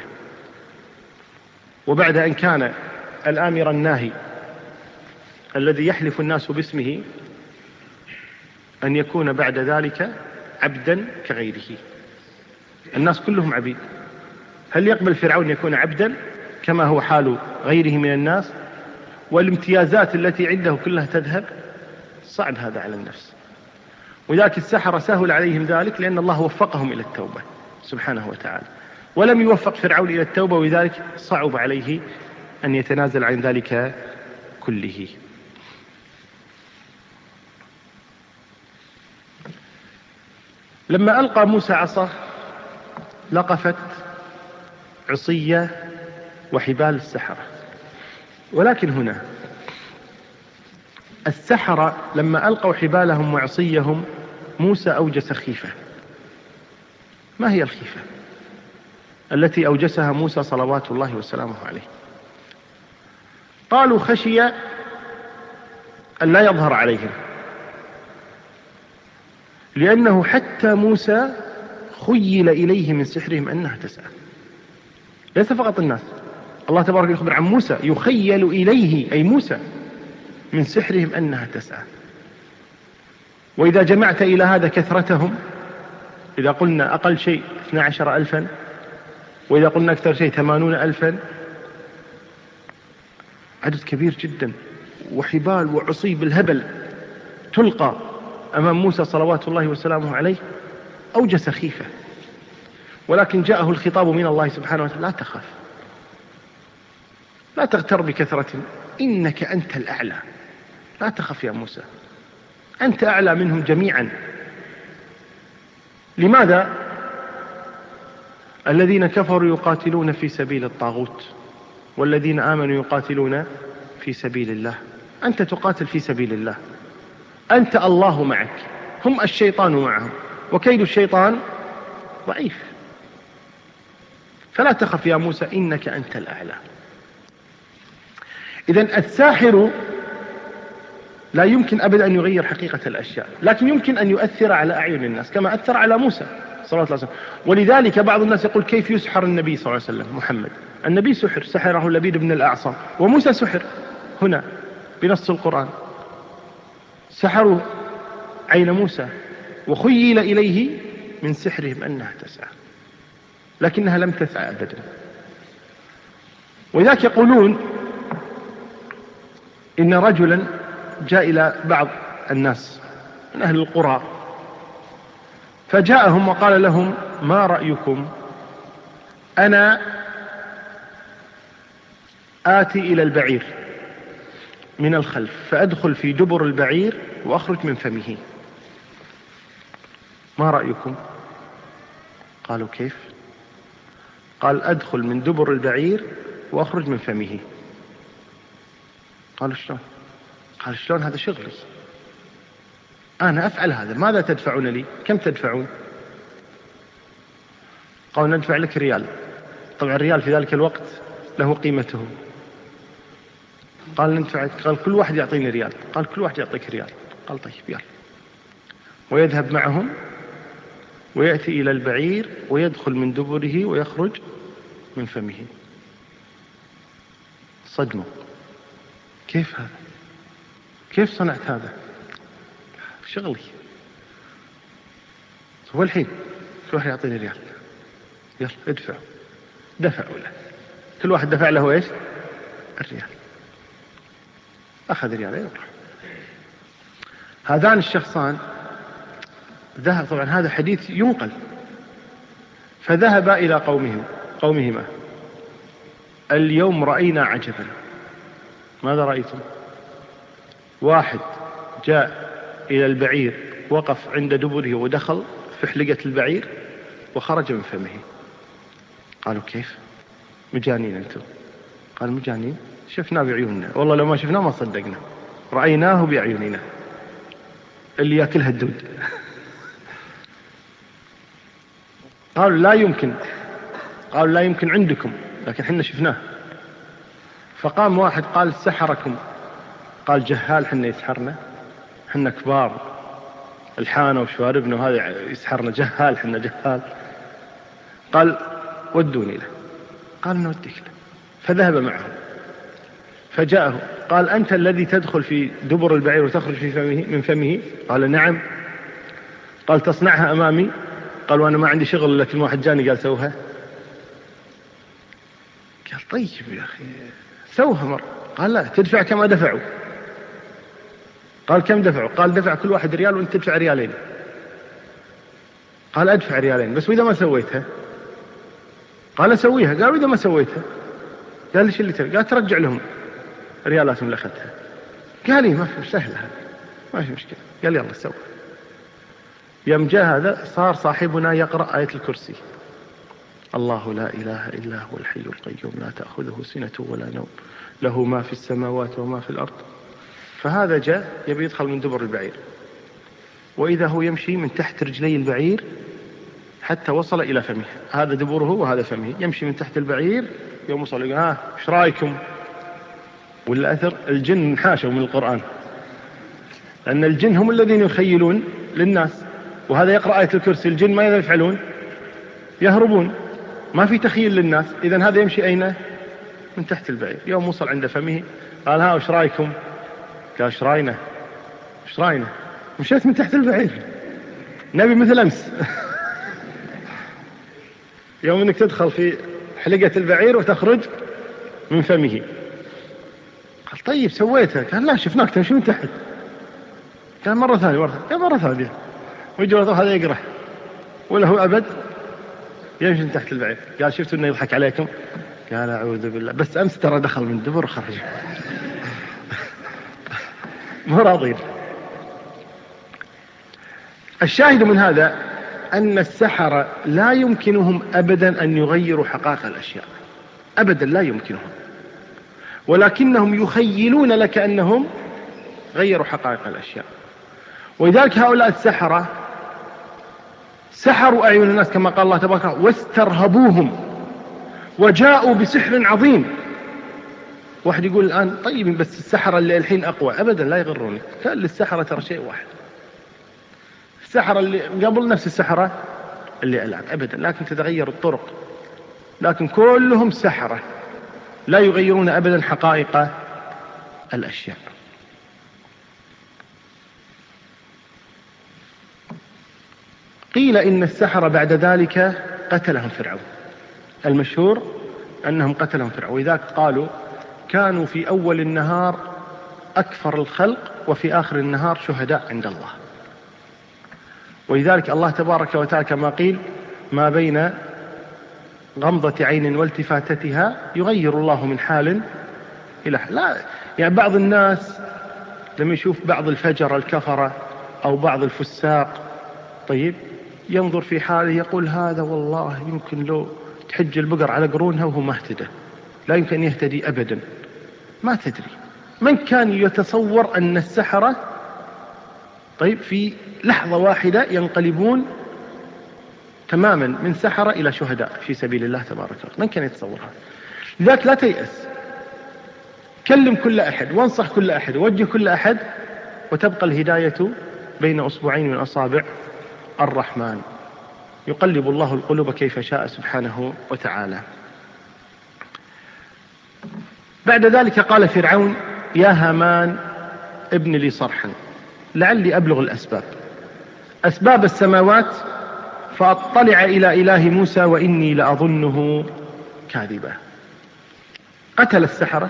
وبعد أن كان الآمر الناهي الذي يحلف الناس باسمه أن يكون بعد ذلك عبدا كغيره. الناس كلهم عبيد، هل يقبل فرعون يكون عبدا كما هو حال غيره من الناس؟ والامتيازات التي عنده كلها تذهب، صعب هذا على النفس. ولذلك السحرة سهل عليهم ذلك، لأن الله وفقهم إلى التوبة سبحانه وتعالى، ولم يوفق فرعون إلى التوبة، ولذلك صعب عليه أن يتنازل عن ذلك كله. لما ألقى موسى عصاه لقفت عصية وحبال السحرة، ولكن هنا السحرة لما ألقوا حبالهم وعصيهم موسى أوجس خيفة. ما هي الخيفة التي أوجسها موسى صلوات الله وسلامه عليه؟ قالوا خشي أن لا يظهر عليهم، لأنه حتى موسى خيل إليه من سحرهم أنها تسعى. ليس فقط الناس، الله تبارك يخبر عن موسى يخيل إليه أي موسى من سحرهم أنها تسعى. وإذا جمعت إلى هذا كثرتهم، إذا قلنا أقل شيء 12,000، وإذا قلنا أكثر شيء 80,000، عدد كبير جدا، وحبال وعصي بالهبل تلقى أمام موسى صلوات الله وسلامه عليه، أوجس خيفة. ولكن جاءه الخطاب من الله سبحانه وتعالى: لا تخاف، لا تغتر بكثرة، إنك أنت الأعلى. لا تخف يا موسى، أنت أعلى منهم جميعا. لماذا؟ الذين كفروا يقاتلون في سبيل الطاغوت، والذين آمنوا يقاتلون في سبيل الله. أنت تقاتل في سبيل الله، أنت الله معك، هم الشيطان معهم، وكيد الشيطان ضعيف. فلا تخف يا موسى، إنك أنت الأعلى. إذن الساحر لا يمكن أبدا أن يغير حقيقة الأشياء، لكن يمكن أن يؤثر على أعين الناس كما أثر على موسى صلى الله عليه وسلم. ولذلك بعض الناس يقول: كيف يسحر النبي صلى الله عليه وسلم محمد؟ النبي سحره لبيد بن الأعصم، وموسى سحر هنا بنص القرآن. سحروا عين موسى وخيل إليه من سحرهم أنها تسعى، لكنها لم تسعى أبدا. ولذلك يقولون إن رجلا جاء إلى بعض الناس من أهل القرى، فجاءهم وقال لهم: ما رأيكم أنا آتي إلى البعير من الخلف، فأدخل في دبر البعير وأخرج من فمه، ما رأيكم؟ قالوا: كيف؟ قال: أدخل من دبر البعير وأخرج من فمه. قالوا: شلون؟ قال: شلون؟ هذا شغلي، أنا أفعل هذا، ماذا تدفعون لي؟ كم تدفعون؟ قالوا: ندفع لك ريال. طبعا الريال في ذلك الوقت له قيمته. قال: ندفع. قال: كل واحد يعطيني ريال. قال: كل واحد يعطيك ريال. قال: طيب يلا. ويذهب معهم ويأتي إلى البعير ويدخل من دبره ويخرج من فمه. صدموا: كيف هذا؟ كيف صنعت هذا؟ شغلي. هو الحين كل واحد يعطيني ريال، يلا ادفع. دفعوا له، كل واحد دفع له ايش؟ الريال. أخذ ريال يروح. هذان الشخصان ذهب، طبعا هذا حديث ينقل، فذهب إلى قومهما اليوم رأينا عجبا. ماذا رأيتم؟ واحد جاء إلى البعير، وقف عند دبره ودخل في حلقة البعير وخرج من فمه. قالوا كيف؟ مجانين أنتم؟ قال مجانين، شفناه بعيوننا، والله لو ما شفناه ما صدقنا، رأيناه بعيوننا. اللي يأكلها الدود. قالوا لا يمكن، قالوا لا يمكن عندكم، لكن حنا شفناه. فقام واحد قال سحركم، قال جهال حنا يسحرنا، حنا كبار الحانة وشواربنا وهذا يسحرنا، جهال حنا جهال. قال ودوني له. قال نوديك له. فذهب معه فجاءه قال أنت الذي تدخل في دبر البعير وتخرج في فمه من فمه؟ قال نعم. قال تصنعها أمامي؟ قال وأنا ما عندي شغل، لكن واحد جاني قال سوها. قال طيب يا أخي سوها مرة. قال لا، تدفع كما دفعوا. قال كم دفعوا؟ قال دفع كل واحد ريال وانت تدفع ريالين. قال أدفع ريالين بس وإذا ما سويتها؟ قال أسويها. قال وإذا ما سويتها؟ قال ليش اللي ترى؟ قال ترجع لهم ريالاتهم اللي أخذتها. قال لي ما في، سهلة هذا ما في مشكلة. قال يلا سوي. يوم جاء هذا صار صاحبنا يقرأ آية الكرسي: الله لا إله إلا هو الحي القيوم لا تأخذه سنة ولا نوم له ما في السماوات وما في الأرض. فهذا جاء يبي يدخل من دبر البعير، وإذا هو يمشي من تحت رجلي البعير حتى وصل إلى فمه. هذا دبره وهذا فمه. يمشي من تحت البعير يوم وصل يقول ها ايش رايكم؟ والأثر الجن حاشوا من القرآن، لأن الجن هم الذين يخيلون للناس، وهذا يقرأ آية الكرسي. الجن ماذا يفعلون؟ يهربون، ما في تخيل للناس. إذن هذا يمشي أين؟ من تحت البعير. يوم وصل عند فمه قال ها ايش رايكم؟ قال ايش راينا؟ ايش راينا؟ مشيت من تحت البعير، نبي مثل أمس. يوم انك تدخل في حلقة البعير وتخرج من فمه. قال طيب سويتها؟ قال لا، شفناك تمشي من تحت. قال مرة ثانية. قال مرة ثانية. ويجي هذا يقرأ ولا هو أبد يمشي من تحت البعير. قال شفتوا انه يضحك عليكم؟ قال أعوذ بالله، بس أمس ترى دخل من دبر وخرج. مو راضين. الشاهد من هذا أن السحرة لا يمكنهم أبدا أن يغيروا حقائق الأشياء، أبدا لا يمكنهم، ولكنهم يخيلون لك أنهم غيروا حقائق الأشياء. ولذلك هؤلاء السحرة سحروا أعين الناس كما قال الله تبارك وتعالى واسترهبوهم وجاءوا بسحر عظيم. واحد يقول الآن طيب بس السحرة اللي الحين أقوى. أبدا لا يغرونك، كان للسحرة ترى شيء واحد. السحرة اللي قبل نفس السحرة اللي الآن أبدا، لكن تتغير الطرق، لكن كلهم سحرة لا يغيرون أبدا حقائق الأشياء. قيل إن السحرة بعد ذلك قتلهم فرعون. المشهور أنهم قتلهم فرعون، وإذاك قالوا كانوا في أول النهار أكثر الخلق وفي آخر النهار شهداء عند الله. ولذلك الله تبارك وتعالى كما قيل ما بين غمضة عين والتفاتتها يغير الله من حال إلى حال. لا يعني بعض الناس لما يشوف بعض الفجر الكفرة أو بعض الفساق طيب ينظر في حاله يقول هذا والله يمكن لو تحج البقر على قرونها وهو ما اهتدى، لا يمكن أن يهتدي أبدا. ما تدري من كان يتصور أن السحرة طيب في لحظة واحدة ينقلبون تماما من سحرة إلى شهداء في سبيل الله تبارك وتعالى. من كان يتصورها؟ لذلك لا تيأس، كلم كل أحد وانصح كل أحد ووجه كل أحد، وتبقى الهداية بين أصبعين من أصابع الرحمن، يقلب الله القلوب كيف شاء سبحانه وتعالى. بعد ذلك قال فرعون يا هامان ابن لي صرحا لعلي أبلغ الأسباب، أسباب السماوات فأطلع إلى إله موسى وإني لأظنه كاذبا. قتل السحرة،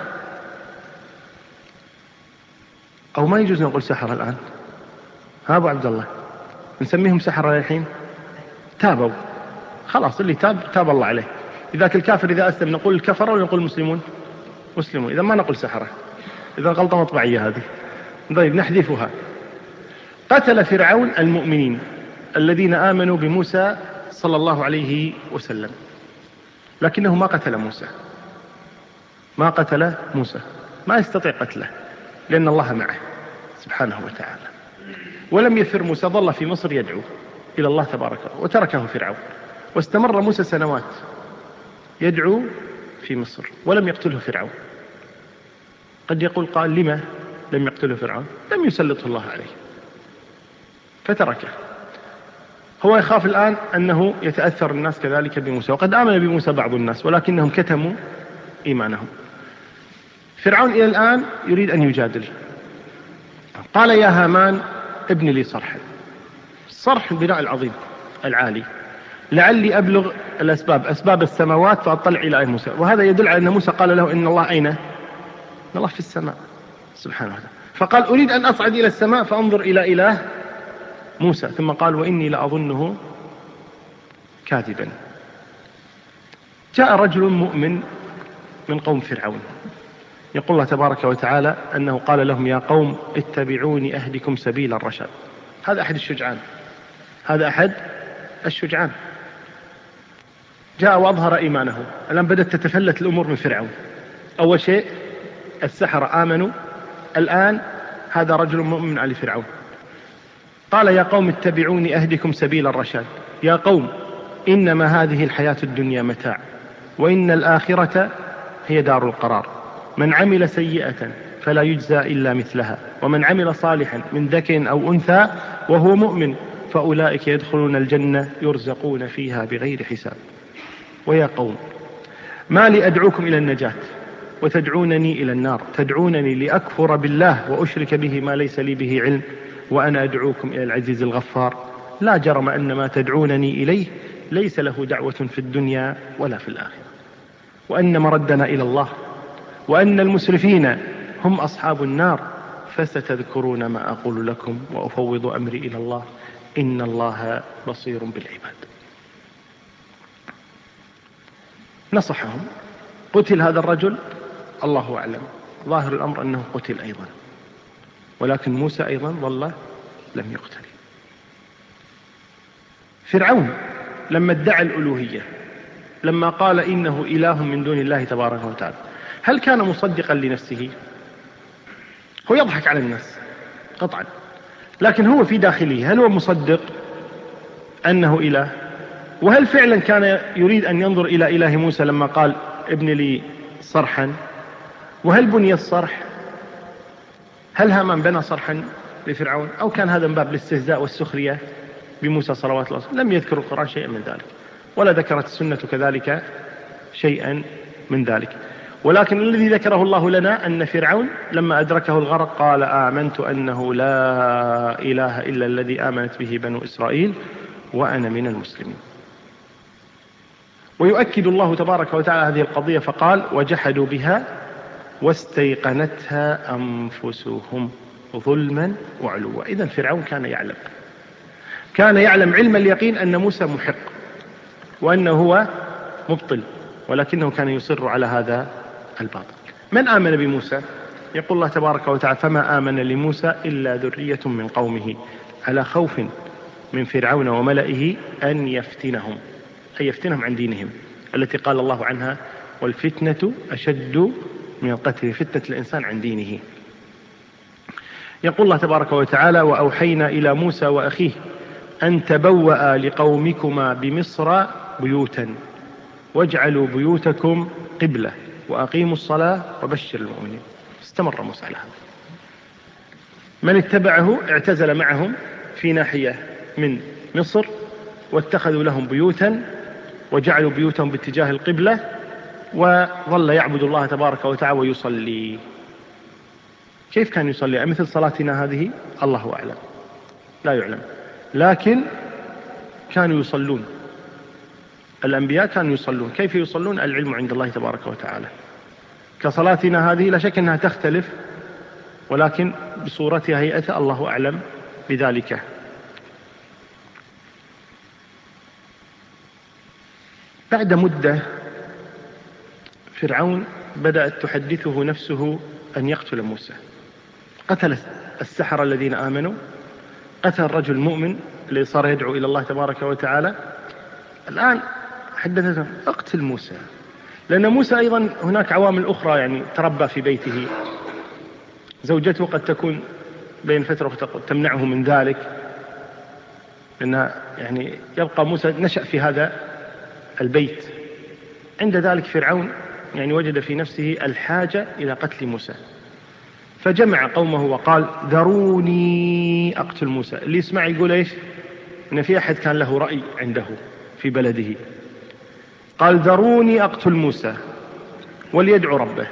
أو ما يجوز نقول سحرة الآن، ها أبو عبد الله نسميهم سحرة الحين؟ تابوا خلاص، اللي تاب الله عليه، لذلك الكافر إذا أسلم نقول الكفر ولا نقول مسلمون؟ مسلمون. إذا ما نقول سحرة، إذا غلطة مطبعية هذه. طيب نحذفها. قتل فرعون المؤمنين الذين آمنوا بموسى صلى الله عليه وسلم، لكنه ما قتل موسى، ما قتل موسى، ما يستطيع قتله لأن الله معه سبحانه وتعالى. ولم يفر موسى، ظل في مصر يدعو إلى الله تبارك وتركه فرعون، واستمر موسى سنوات يدعو في مصر ولم يقتله فرعون. قد يقول قال لما لم يقتله فرعون؟ لم يسلطه الله عليه فتركه. هو يخاف الآن أنه يتأثر الناس كذلك بموسى، وقد آمن بموسى بعض الناس ولكنهم كتموا إيمانهم. فرعون إلى الآن يريد أن يجادل. قال يا هامان ابن لي صرحا. الصرح البناء العظيم العالي، لعلي أبلغ الأسباب، أسباب السماوات فأطلع إلى آية موسى. وهذا يدل على أن موسى قال له إن الله أين؟ إن الله في السماء سبحانه وتعالى. فقال أريد أن أصعد إلى السماء فأنظر إلى إله موسى، ثم قال وإني لأظنه كاذبا. جاء رجل مؤمن من قوم فرعون، يقول الله تبارك وتعالى أنه قال لهم يا قوم اتبعوني أهدكم سبيل الرشاد. هذا أحد الشجعان، هذا أحد الشجعان. جاء وأظهر إيمانه. الآن بدأت تتفلت الأمور من فرعون. أول شيء السحرة آمنوا، الآن هذا رجل مؤمن على فرعون. قال يا قوم اتبعوني أهدكم سبيل الرشاد. يا قوم إنما هذه الحياة الدنيا متاع وإن الآخرة هي دار القرار. من عمل سيئة فلا يجزى إلا مثلها ومن عمل صالحا من ذكر أو أنثى وهو مؤمن فأولئك يدخلون الجنة يرزقون فيها بغير حساب. ويا قوم ما لي أدعوكم إلى النجاة وتدعونني إلى النار، تدعونني لأكفر بالله وأشرك به ما ليس لي به علم وأنا أدعوكم إلى العزيز الغفار. لا جرم أن ما تدعونني إليه ليس له دعوة في الدنيا ولا في الآخرة، وأن مردنا إلى الله، وأن المسرفين هم أصحاب النار، فستذكرون ما أقول لكم وأفوض أمري إلى الله إن الله بصير بالعباد. نصحهم. قتل هذا الرجل، الله أعلم، ظاهر الأمر أنه قتل أيضا، ولكن موسى أيضا ظل لم يقتل. فرعون لما ادعى الألوهية، لما قال إنه إله من دون الله تبارك وتعالى، هل كان مصدقا لنفسه؟ هو يضحك على الناس قطعا، لكن هو في داخله هل هو مصدق أنه إله؟ وهل فعلا كان يريد أن ينظر إلى إله موسى لما قال ابن لي صرحا؟ وهل بني الصرح؟ هل هامان بنى صرحا لفرعون؟ أو كان هذا من باب الاستهزاء والسخرية بموسى صلوات الله عليه وسلم؟ لم يذكر القرآن شيئا من ذلك، ولا ذكرت السنة كذلك شيئا من ذلك. ولكن الذي ذكره الله لنا أن فرعون لما أدركه الغرق قال آمنت أنه لا إله إلا الذي آمنت به بنو إسرائيل وأنا من المسلمين. ويؤكد الله تبارك وتعالى هذه القضية فقال وجحدوا بها واستيقنتها أنفسهم ظلما وعلوا. إذن فرعون كان يعلم علم اليقين أن موسى محق وأنه هو مبطل، ولكنه كان يصر على هذا الباطل. من آمن بموسى؟ يقول الله تبارك وتعالى فما آمن لموسى إلا ذرية من قومه على خوف من فرعون وملئه أن يفتنهم، أي يفتنهم عن دينهم التي قال الله عنها والفتنة أشد من القتل، فتنة الإنسان عن دينه. يقول الله تبارك وتعالى وأوحينا إلى موسى وأخيه أن تبوأ لقومكما بمصر بيوتا واجعلوا بيوتكم قبلة وأقيموا الصلاة وبشر المؤمنين. استمر موسى على هذا. من اتبعه اعتزل معهم في ناحية من مصر واتخذوا لهم بيوتا وجعلوا بيوتهم باتجاه القبلة، وظل يعبد الله تبارك وتعالى ويصلي. كيف كان يصلي؟ مثل صلاتنا هذه؟ الله أعلم، لا يعلم، لكن كانوا يصلون. الأنبياء كانوا يصلون. كيف يصلون؟ العلم عند الله تبارك وتعالى. كصلاتنا هذه لا شك أنها تختلف، ولكن بصورتها هيئتها الله أعلم بذلك. بعد مدة فرعون بدأت تحدثه نفسه أن يقتل موسى. قتل السحرة الذين آمنوا، قتل الرجل المؤمن الذي صار يدعو إلى الله تبارك وتعالى. الآن حدثته اقتل موسى، لأن موسى أيضا هناك عوامل أخرى، يعني تربى في بيته، زوجته قد تكون بين فترة وفترة تمنعه من ذلك، لأن يعني يبقى موسى نشأ في هذا البيت. عند ذلك فرعون يعني وجد في نفسه الحاجة إلى قتل موسى، فجمع قومه وقال ذروني أقتل موسى. اللي يسمع يقول إيش؟ إن في أحد كان له رأي عنده في بلده، قال ذروني أقتل موسى وليدعو ربه.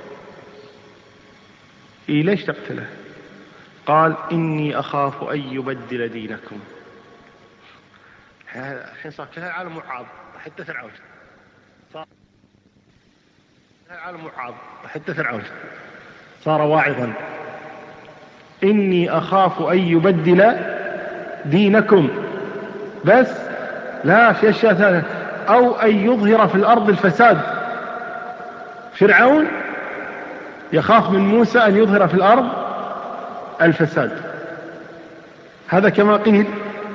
ليش تقتله؟ قال إني أخاف أن يبدل دينكم. الحين صار كل العالم وعاظ، حتى فرعون صار العالم وعاظ، حتى فرعون صار واعظا. إني أخاف أن يبدل دينكم، بس لا في أشياء ثانية، أو أن يظهر في الأرض الفساد. فرعون يخاف من موسى أن يظهر في الأرض الفساد. هذا كما قيل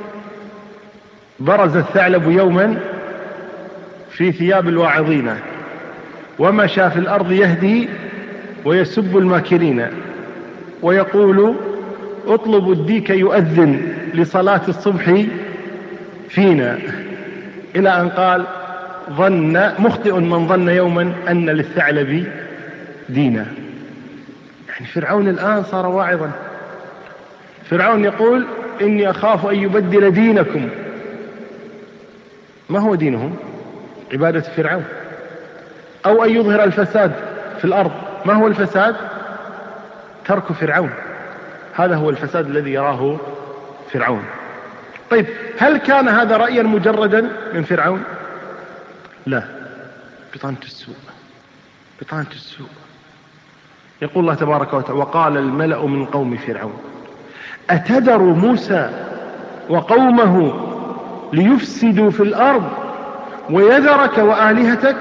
برز الثعلب يوما في ثياب الواعظين ومشى في الأرض يهدي ويسب الماكرين ويقول اطلبوا الديك يؤذن لصلاة الصبح فينا، إلى أن قال مخطئ من ظن يوما أن للثعلب دينا. يعني فرعون الآن صار واعظا. فرعون يقول إني أخاف أن يبدل دينكم. ما هو دينهم؟ عبادة فرعون. أو أن يظهر الفساد في الأرض. ما هو الفساد؟ ترك فرعون. هذا هو الفساد الذي يراه فرعون. طيب هل كان هذا رأيا مجردا من فرعون؟ لا، بطانة السوء، بطانة السوء. يقول الله تبارك وتعالى وقال الملأ من قوم فرعون أتذر موسى وقومه ليفسدوا في الأرض ويذرك وآلهتك.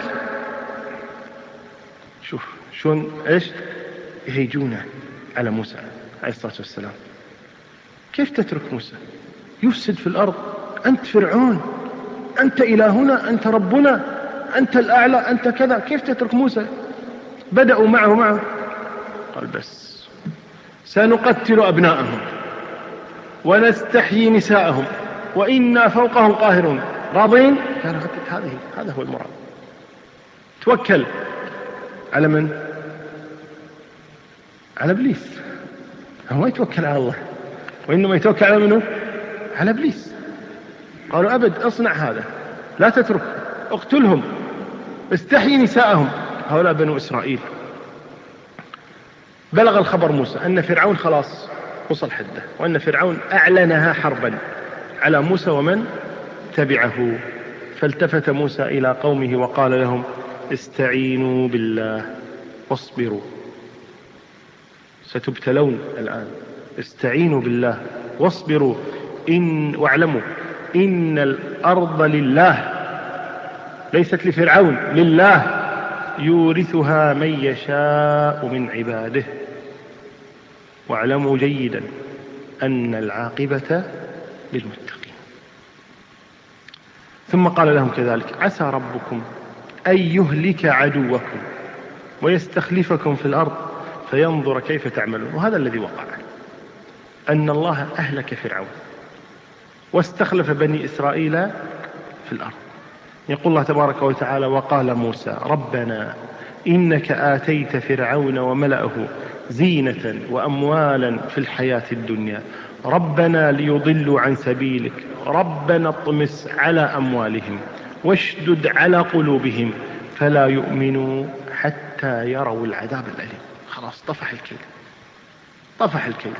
شوف شون ايش يهيجونه على موسى عليه الصلاة والسلام. كيف تترك موسى يفسد في الأرض؟ أنت فرعون، أنت إلهنا، أنت ربنا، أنت الأعلى، أنت كذا، كيف تترك موسى؟ بدأوا معه قال بس سنقتل أبناءهم ونستحيي نساءهم وإنا فوقهم قاهرون. راضين؟ قال هذا هو المراد. توكل على من؟ على إبليس. هو ما يتوكل على الله، وإنما يتوكل على منه؟ على إبليس. قالوا أبد اصنع هذا، لا تترك، اقتلهم، استحيي نساءهم. هؤلاء بنو إسرائيل. بلغ الخبر موسى أن فرعون خلاص وصل حده، وأن فرعون أعلنها حربا على موسى ومن تبعه. فالتفت موسى إلى قومه وقال لهم استعينوا بالله واصبروا، ستبتلون الآن، استعينوا بالله واصبروا واعلموا إن الأرض لله، ليست لفرعون، لله يورثها من يشاء من عباده واعلموا جيدا أن العاقبة للمتقين. ثم قال لهم كذلك عسى ربكم أن يهلك عدوكم ويستخلفكم في الأرض فينظر كيف تعملون. وهذا الذي وقع، أن الله أهلك فرعون واستخلف بني إسرائيل في الأرض. يقول الله تبارك وتعالى وقال موسى ربنا إنك آتيت فرعون وملأه زينة وأموالا في الحياة الدنيا ربنا ليضلوا عن سبيلك ربنا اطمس على أموالهم واشدد على قلوبهم فلا يؤمنوا حتى يروا العذاب الأليم. خلاص طفح الكيل، طفح الكيل.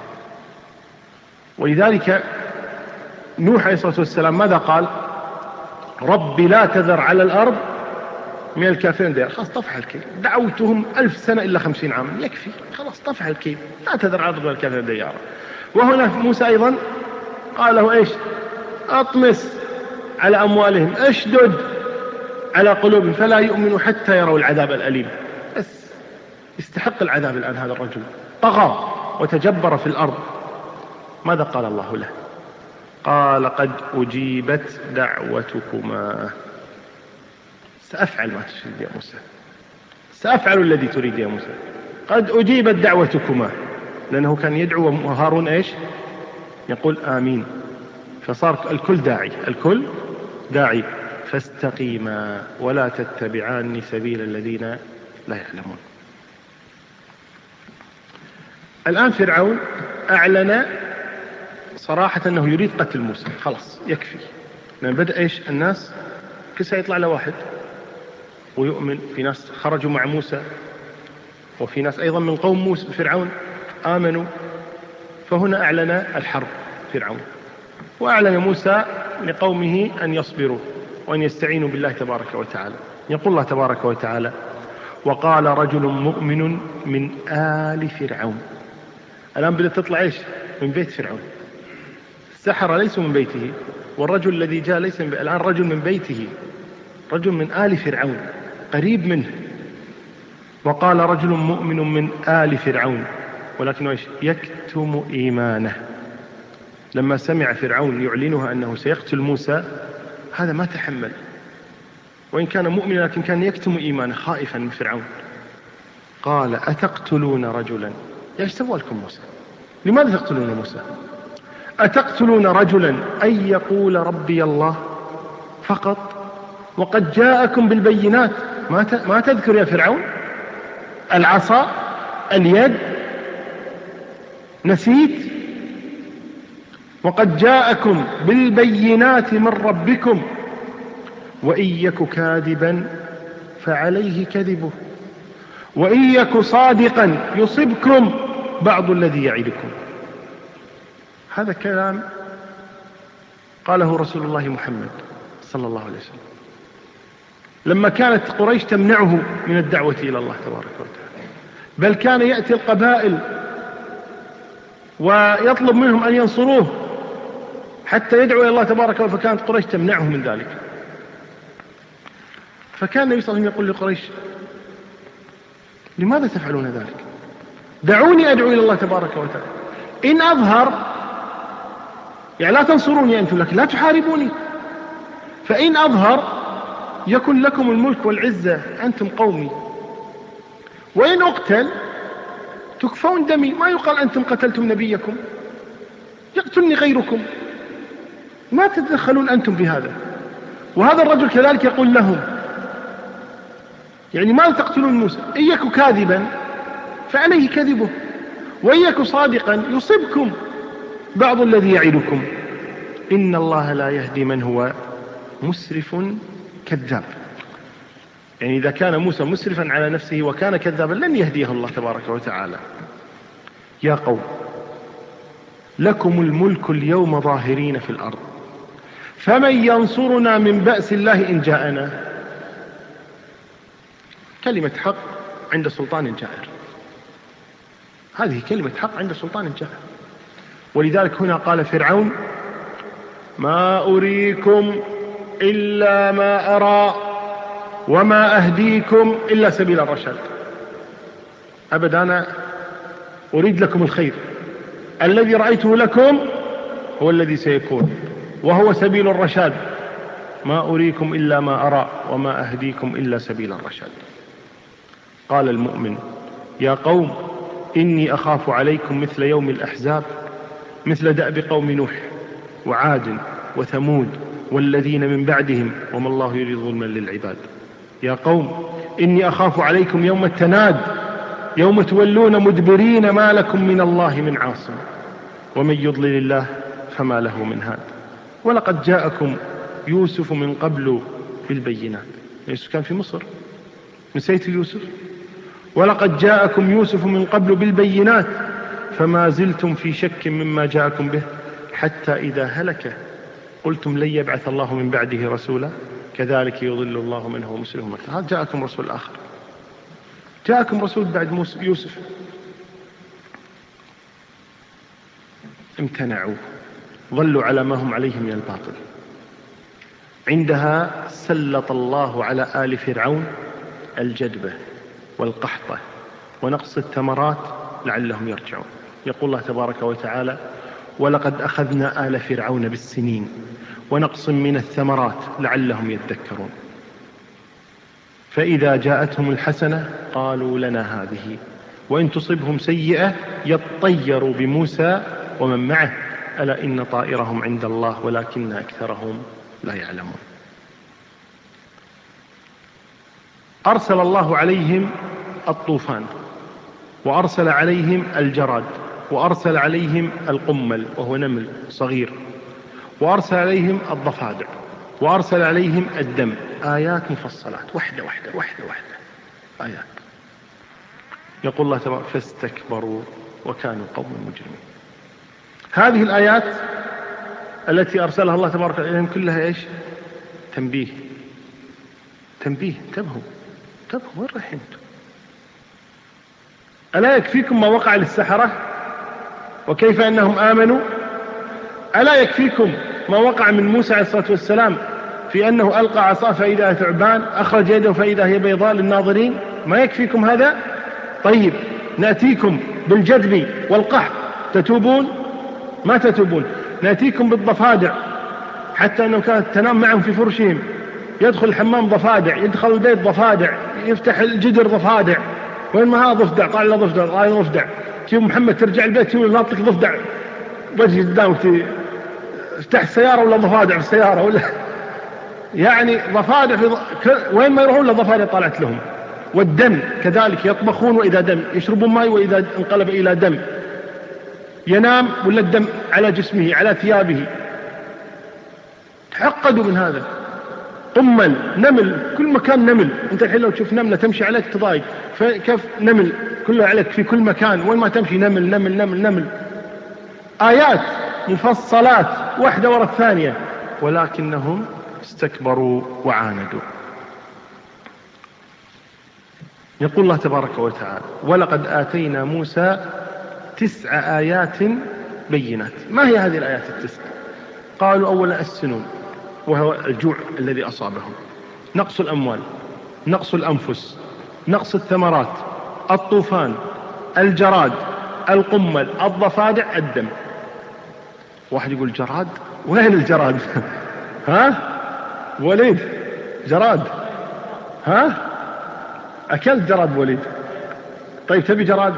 ولذلك نوح عليه الصلاة والسلام ماذا قال؟ ربي لا تذر على الأرض من الكافرين ديار. خلاص طفح الكيل، دعوتهم 1000 سنة إلا 50 عاما يكفي، خلاص طفح الكيل، لا تذر على الأرض من الكافرين ديار. وهنا موسى أيضا قال له إيش؟ أطمس على أموالهم، اشدد على قلوبهم فلا يؤمنوا حتى يروا العذاب الأليم. بس يستحق العذاب الآن هذا الرجل، طغى وتجبر في الأرض. ماذا قال الله له؟ قال قد أجيبت دعوتكما. سأفعل ما تريد يا موسى، سأفعل الذي تريد يا موسى. قد أجيبت دعوتكما، لأنه كان يدعو وهارون إيش يقول آمين، فصار الكل داعي، الكل داعي. فاستقيما ولا تتبعان سبيل الذين لا يعلمون. الآن فرعون أعلن صراحة أنه يريد قتل موسى، خلاص يكفي، لأن بدأ إيش الناس كل ساعة يطلع له واحد ويؤمن. في ناس خرجوا مع موسى، وفي ناس أيضا من قوم موسى فرعون آمنوا. فهنا أعلن الحرب فرعون، وأعلن موسى لقومه أن يصبروا وأن يستعينوا بالله تبارك وتعالى. يقول الله تبارك وتعالى: وقال رجل مؤمن من آل فرعون. الآن بدأت تطلع إيش من بيت فرعون. السحرة ليسوا من بيته، والرجل الذي جاء ليس من الآن رجل من بيته، رجل من آل فرعون قريب منه. وقال رجل مؤمن من آل فرعون، ولكنه إيش يكتم إيمانه. لما سمع فرعون يعلنها أنه سيقتل موسى هذا ما تحمل، وإن كان مؤمنا لكن كان يكتم إيمانه خائفا من فرعون. قال أتقتلون رجلا، ايش سوى لكم موسى؟ لماذا تقتلون موسى؟ أتقتلون رجلا أن يقول ربي الله فقط وقد جاءكم بالبينات. ما تذكر يا فرعون العصا، اليد، نسيت؟ وقد جاءكم بالبينات من ربكم وإن يك كاذبا فعليه كذبه وإن يك صادقا يصبكم بعض الذي يعدكم. هذا كلام قاله رسول الله محمد صلى الله عليه وسلم لما كانت قريش تمنعه من الدعوة إلى الله تبارك وتعالى، بل كان يأتي القبائل ويطلب منهم أن ينصروه حتى يدعو إلى الله تبارك وتعالى، فكانت قريش تمنعه من ذلك. فكان النبي صلى الله عليه وسلم يقول لقريش: لماذا تفعلون ذلك؟ دعوني أدعو إلى الله تبارك وتعالى. إن أظهر يعني لا تنصروني أنتم، لكن لا تحاربوني. فإن أظهر يكن لكم الملك والعزة، أنتم قومي. وإن أقتل تكفون دمي، ما يقال أنتم قتلتم نبيكم، يقتلني غيركم، ما تتدخلون أنتم بهذا. وهذا الرجل كذلك يقول لهم يعني ما تقتلون موسى، إن يك كاذبا فعليه كذبه وإن يك صادقا يصبكم بعض الذي يعدكم إن الله لا يهدي من هو مسرف كذاب. يعني إذا كان موسى مسرفا على نفسه وكان كذابا لن يهديه الله تبارك وتعالى. يا قوم لكم الملك اليوم ظاهرين في الأرض فمن ينصرنا من بأس الله إن جاءنا. كلمة حق عند سلطان جائر، هذه كلمة حق عند سلطان جائر. ولذلك هنا قال فرعون: ما أريكم إلا ما أرى وما أهديكم إلا سبيل الرشاد. أبدا أنا أريد لكم الخير، الذي رأيته لكم هو الذي سيكون وهو سبيل الرشاد. ما أريكم إلا ما أرى وما أهديكم إلا سبيل الرشاد. قال المؤمن: يا قوم إني أخاف عليكم مثل يوم الأحزاب، مثل دأب قوم نوح وعاد وثمود والذين من بعدهم وما الله يريد ظلما للعباد. يا قوم إني أخاف عليكم يوم التناد، يوم تولون مدبرين ما لكم من الله من عاصم ومن يضلل الله فما له من هاد. ولقد جاءكم يوسف من قبل بالبينات. يوسف كان في مصر، نسيت يوسف؟ ولقد جاءكم يوسف من قبل بالبينات فما زلتم في شك مما جاءكم به حتى إذا هلك قلتم لن يبعث الله من بعده رسولا كذلك يضل الله من هو مسرف. هذا جاءكم رسول آخر، جاءكم رسول بعد يوسف. امتنعوا، ظلوا على ما هم عليه من الباطل. عندها سلط الله على آل فرعون الجدبة والقحطة ونقص الثمرات لعلهم يرجعون. يقول الله تبارك وتعالى: ولقد أخذنا آل فرعون بالسنين ونقص من الثمرات لعلهم يذكرون. فإذا جاءتهم الحسنة قالوا لنا هذه وإن تصبهم سيئة يطيروا بموسى ومن معه ألا إن طائرهم عند الله ولكن أكثرهم لا يعلمون. أرسل الله عليهم الطوفان، وأرسل عليهم الجراد، وأرسل عليهم القمل وهو نمل صغير، وأرسل عليهم الضفادع، وأرسل عليهم الدم. آيات مفصلات واحدة واحدة واحدة واحدة آيات. يقول الله تبارك: فاستكبروا وكانوا قوما مجرمين. هذه الآيات التي أرسلها الله تبارك وتعالى كلها إيش؟ تنبيه. تنبيه. انتبهوا وين رايحين؟ ألا يكفيكم ما وقع للسحرة وكيف أنهم آمنوا؟ ألا يكفيكم ما وقع من موسى عليه الصلاة والسلام في أنه ألقى عصاه فإذا ثعبان، أخرج يده فإذا هي بيضاء للناظرين؟ ما يكفيكم هذا؟ طيب نأتيكم بالجدب والقحط تتوبون؟ ما تتوبون. نأتيكم بالضفادع حتى أنه كانت تنام معهم في فرشهم، يدخل الحمام ضفادع، يدخل البيت ضفادع، يفتح الجدر ضفادع. وين ما هذا ضفدع، قال له ضفدع، قال له ضفدع. تيجي محمد ترجع البيت تقول ناطلق ضفدع وجه قدامك، افتح السيارة ولا ضفادع في السيارة ولا يعني ضفادع وين ما يروحون لضفادع طلعت لهم. والدم كذلك، يطبخون وإذا دم، يشربون ماء وإذا انقلب إلى دم، ينام ولا الدم على جسمه على ثيابه. تحقدوا من هذا. قمل، نمل، كل مكان نمل. انت الحين لو تشوف نملة تمشي عليك تضايق، فكيف نمل كله عليك في كل مكان، وين ما تمشي نمل نمل نمل نمل. آيات مفصلات واحدة وراء الثانية، ولكنهم استكبروا وعاندوا. يقول الله تبارك وتعالى: ولقد آتينا موسى 9 آيات بينات. ما هي هذه الآيات التسع؟ قالوا: أولا السنون وهو الجوع الذي أصابهم، نقص الأموال، نقص الأنفس، نقص الثمرات، الطوفان، الجراد، القمل، الضفادع، الدم. واحد يقول: جراد؟ وين الجراد؟ ها وليد؟ جراد؟ ها أكلت جراد وليد؟ طيب تبي جراد؟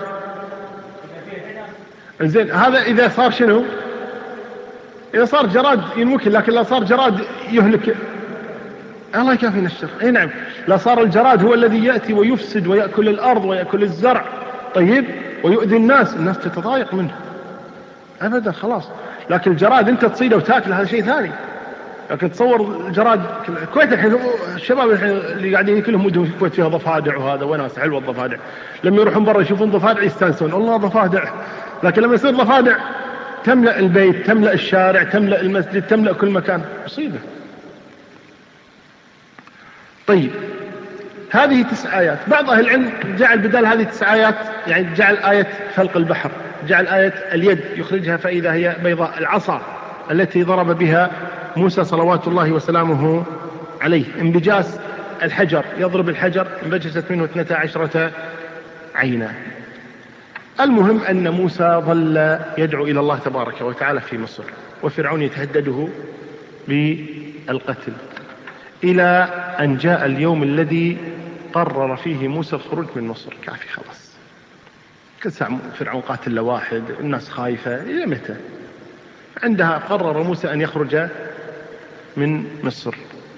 زين، هذا إذا صار شنو؟ إذا صار جراد ينوكل، لكن لا صار جراد يهلك. الله يكافينا الشر. اي نعم، لا صار الجراد هو الذي يأتي ويفسد ويأكل الأرض ويأكل الزرع، طيب، ويؤذي الناس تتضايق منه أبدا، خلاص. لكن الجراد أنت تصيده وتأكل هذا شيء ثاني. لكن تصور الجراد، الكويت الحين الشباب الحين اللي قاعدين ياكلهم ودهم في الكويت فيها ضفادع وهذا وناس حلوة الضفادع، لما يروحون برا يشوفون ضفادع يستانسون، الله ضفادع. لكن لما يصير ضفادع تملأ البيت، تملأ الشارع، تملأ المسجد، تملأ كل مكان، مصيبة. طيب هذه 9 آيات. بعض أهل العلم جعل بدل هذه 9 آيات يعني جعل آية فلق البحر، جعل آية اليد يخرجها فإذا هي بيضاء، العصا التي ضرب بها موسى صلوات الله وسلامه عليه، انبجاس الحجر، يضرب الحجر انبجست منه 12 عينا. المهم أن موسى ظل يدعو إلى الله تبارك وتعالى في مصر، وفرعون يتهدده بالقتل، إلى أن جاء اليوم الذي قرر فيه موسى الخروج من مصر. كافي خلاص، كل ساعة فرعون قاتل لواحد، الناس خايفة، إلى متى؟ عندها قرر موسى أن يخرج من مصر،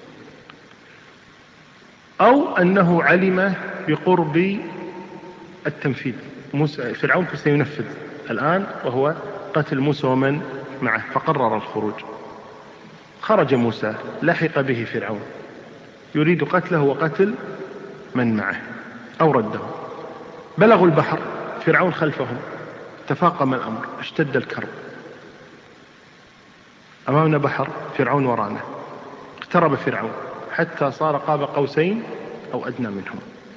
أو أنه علم بقرب التنفيذ. موسى فرعون سينفذ الآن وهو قتل موسى ومن معه، فقرر الخروج. خرج موسى، لحق به فرعون يريد قتله وقتل من معه أو رده. بلغوا البحر، فرعون خلفهم، تفاقم الأمر، اشتد الكرب. أمامنا بحر، فرعون ورانا. اقترب فرعون حتى صار قاب قوسين أو أدنى منهم.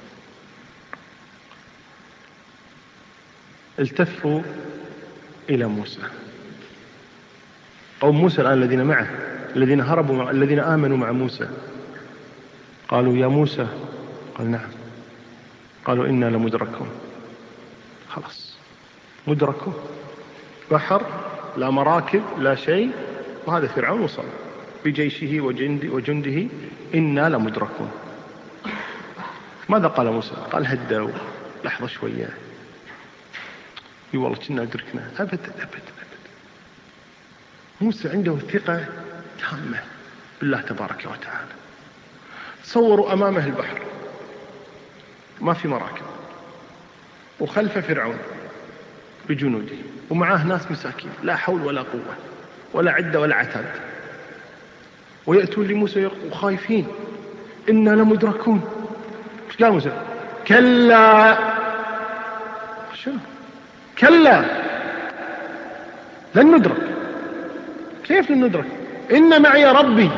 التفوا إلى موسى، قوم موسى الآن الذين معه الذين آمنوا مع موسى قالوا يا موسى، قال نعم، قالوا إنا لمدركون، خلاص مدركون، بحر لا مراكب لا شيء، وهذا فرعون وصل بجيشه وجنده، إنا لمدركون. ماذا قال موسى؟ قال هدوا لحظة شوية، والله كنا أدركنا. أبدا أبدا أبدا. موسى عنده ثقة تامة بالله تبارك وتعالى. تصوروا أمامه البحر ما في مراكب، وخلف فرعون بجنوده، ومعاه ناس مساكين لا حول ولا قوة ولا عدة ولا عتاد، ويأتون لموسى وخايفين إنا لمدركون. ايش قال موسى؟ كلا. شنو كلا؟ لن ندرك. كيف لن ندرك؟ إن معي ربي،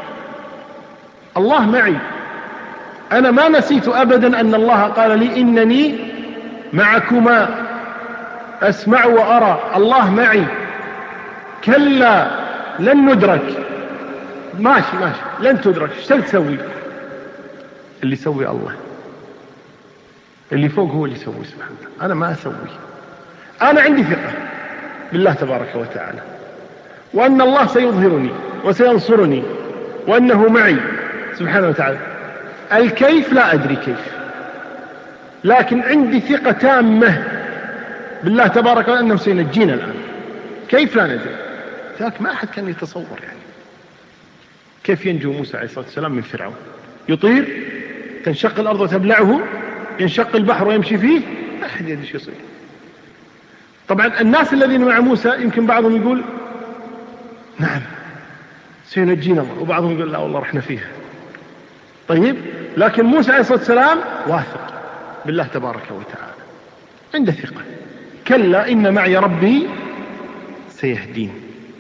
الله معي. أنا ما نسيت أبدا أن الله قال لي إنني معكما أسمع وأرى، الله معي. كلا لن ندرك. ماشي لن تدرك. ايش تسوي؟ اللي يسوي الله، اللي فوق هو اللي يسوي سبحانه وتعالى. أنا ما أسوي. أنا عندي ثقة بالله تبارك وتعالى، وأن الله سيظهرني وسينصرني، وأنه معي سبحانه وتعالى. الكيف لا أدري كيف، لكن عندي ثقة تامة بالله تبارك وتعالى أنه سينجينا الآن. كيف لا ندري، ذاك ما أحد كان يتصور يعني كيف ينجو موسى عليه الصلاة والسلام من فرعون. يطير، تنشق الأرض وتبلعه، ينشق البحر ويمشي فيه، ما أحد يدري شو يصير. طبعا الناس الذين مع موسى يمكن بعضهم يقول نعم سينجينا الله، وبعضهم يقول لا والله رحنا فيها. طيب، لكن موسى عليه الصلاة والسلام واثق بالله تبارك وتعالى، عنده ثقة. كلا إن معي ربي سيهدين.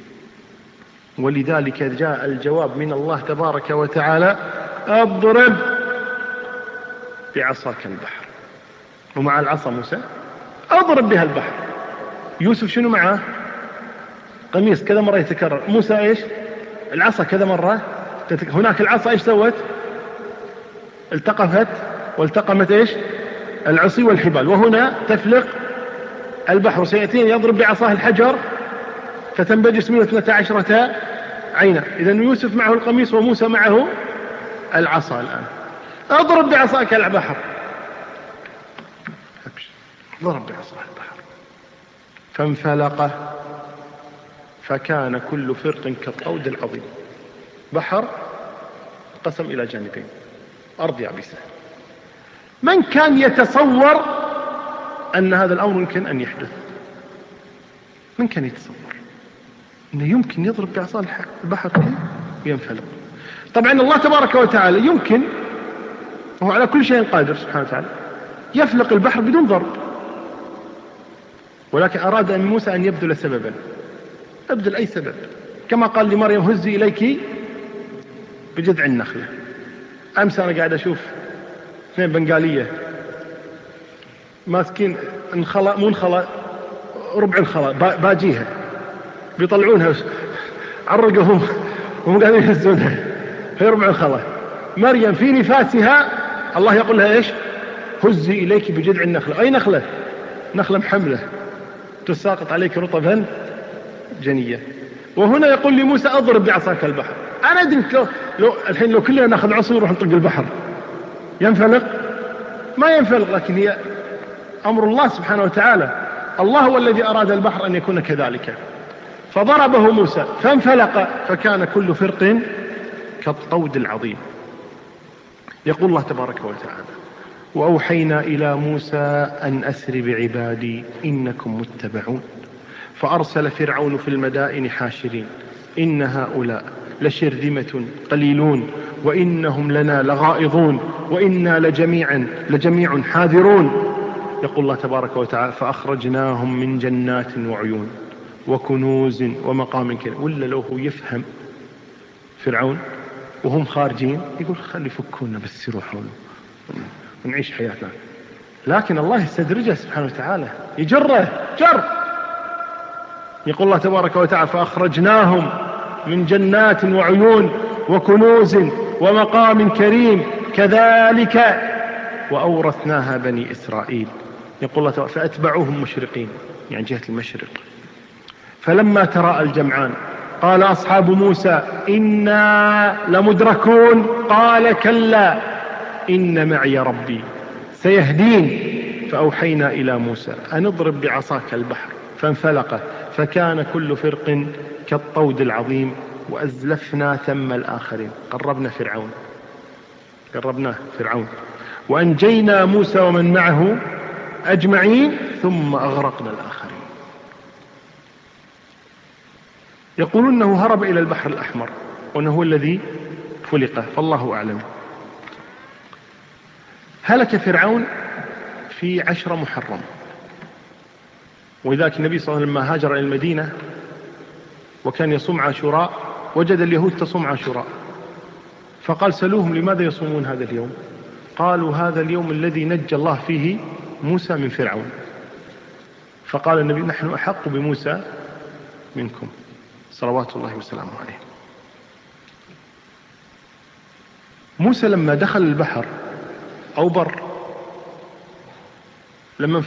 ولذلك جاء الجواب من الله تبارك وتعالى اضرب بعصاك البحر. ومع العصا موسى اضرب بها البحر. يوسف شنو معه؟ قميص كذا مرة يتكرر. موسى ايش؟ العصا كذا مرة هناك العصا ايش سوت؟ التقفت والتقمت ايش؟ العصي والحبال. وهنا تفلق البحر. سيأتين يضرب بعصاه الحجر فتنبجس منه 12 عينا. إذن يوسف معه القميص وموسى معه العصا. الآن اضرب بعصاك البحر. ضرب بعصاه البحر فانفلق فكان كل فرق كالطود العظيم. بحر قسم إلى جانبين، أرض يابسة. من كان يتصور أن هذا الأمر يمكن أن يحدث؟ من كان يتصور أنه يمكن يضرب بعصا البحر وينفلق؟ طبعا الله تبارك وتعالى يمكن، وهو على كل شيء قادر سبحانه وتعالى، يفلق البحر بدون ضرب، ولكن أراد أن موسى أن يبذل سببا. أبذل أي سبب، كما قال لمريم هزي إليك بجذع النخلة. أمس أنا قاعد أشوف اثنين بنغالية ماسكين انخلة، مو انخلة، ربع الخلة، باجيها بيطلعونها عرقهم وهم قاعدين يهزونها، هي ربع الخلة. مريم في نفاسها الله يقول لها ايش؟ هزي إليك بجذع النخلة. أي نخلة؟ نخلة محملة تساقط عليك رطبا جنية. وهنا يقول لموسى اضرب بعصاك البحر. أنا أدري الحين لو كلنا ناخذ عصا ونروح نطق البحر ينفلق؟ ما ينفلق، لكن هي أمر الله سبحانه وتعالى. الله هو الذي أراد البحر أن يكون كذلك. فضربه موسى فانفلق فكان كل فرق كالطود العظيم. يقول الله تبارك وتعالى وأوحينا إلى موسى أن أسر بعبادي إنكم متبعون فأرسل فرعون في المدائن حاشرين إن هؤلاء لشرذمة قليلون وإنهم لنا لغائظون وإنا لجميع حاذرون. يقول الله تبارك وتعالى فأخرجناهم من جنات وعيون وكنوز ومقام كريم. ولا لو هو يفهم فرعون وهم خارجين يقول خلي فكونا بس يروحون ونعيش حياتنا، لكن الله يستدرجه سبحانه وتعالى، يجره جر. يقول الله تبارك وتعالى فأخرجناهم من جنات وعيون وكنوز ومقام كريم كذلك وأورثناها بني إسرائيل. يقول الله تعالى فأتبعوهم مشرقين، يعني جهة المشرق. فلما تراءى الجمعان قال أصحاب موسى إنا لمدركون قال كلا إن معي ربي سيهدين. فأوحينا إلى موسى أن اضرب بعصاك البحر فانفلق فكان كل فرق كالطود العظيم وأزلفنا ثم الآخرين. قربنا فرعون وأنجينا موسى ومن معه أجمعين ثم أغرقنا الآخرين. يقولون أنه هرب إلى البحر الأحمر وأنه هو الذي فلقه، فالله أعلم. هلك فرعون في 10 محرم، ولذلك النبي صلى الله عليه وسلم لما هاجر إلى المدينة وكان يصوم عاشوراء وجد اليهود تصوم عاشوراء، فقال سلوهم لماذا يصومون هذا اليوم؟ قالوا هذا اليوم الذي نجى الله فيه موسى من فرعون. فقال النبي نحن أحق بموسى منكم صلوات الله وسلامه عليه. موسى لما دخل البحر أو بر، لما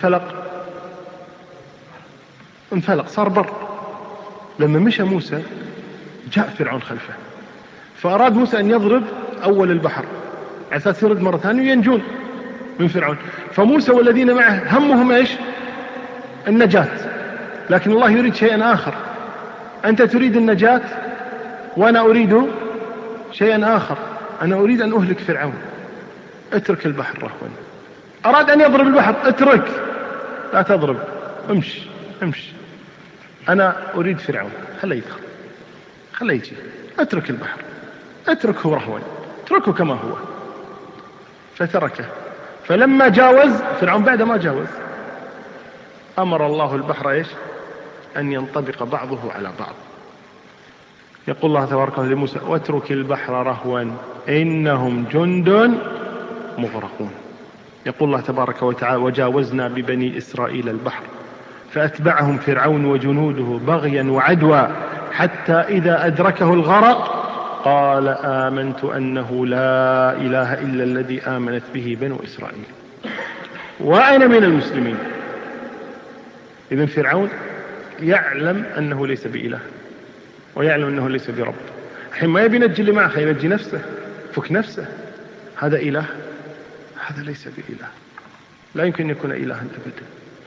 انفلق صار بر. لما مشى موسى جاء فرعون خلفه، فأراد موسى أن يضرب أول البحر على أساس يرد مرة ثانية وينجون من فرعون. فموسى والذين معه همهم إيش؟ النجاة، لكن الله يريد شيئا آخر. أنت تريد النجاة وأنا أريد شيئا آخر، أنا أريد أن أهلك فرعون. اترك البحر رهوا. أراد أن يضرب البحر، اترك، لا تضرب، امش، أنا أريد فرعون، خليه يدخل، خليه يجي، اترك البحر، اتركه رهوا، اتركه كما هو. فتركه. فلما جاوز فرعون، بعد ما جاوز أمر الله البحر إيش؟ أن ينطبق بعضه على بعض. يقول الله تبارك وتعالى لموسى واترك البحر رهوا إنهم جند مغرقون. يقول الله تبارك وتعالى وجاوزنا ببني إسرائيل البحر فأتبعهم فرعون وجنوده بغيا وعدوى حتى إذا أدركه الغرق قال آمنت أنه لا إله إلا الذي آمنت به بنو إسرائيل وأنا من المسلمين. إذن فرعون يعلم أنه ليس بإله ويعلم أنه ليس برب. حين ما يبي ينجي اللي معه ينجي نفسه، فك نفسه. هذا إله؟ هذا ليس بإله، لا يمكن أن يكون إلها أبدا.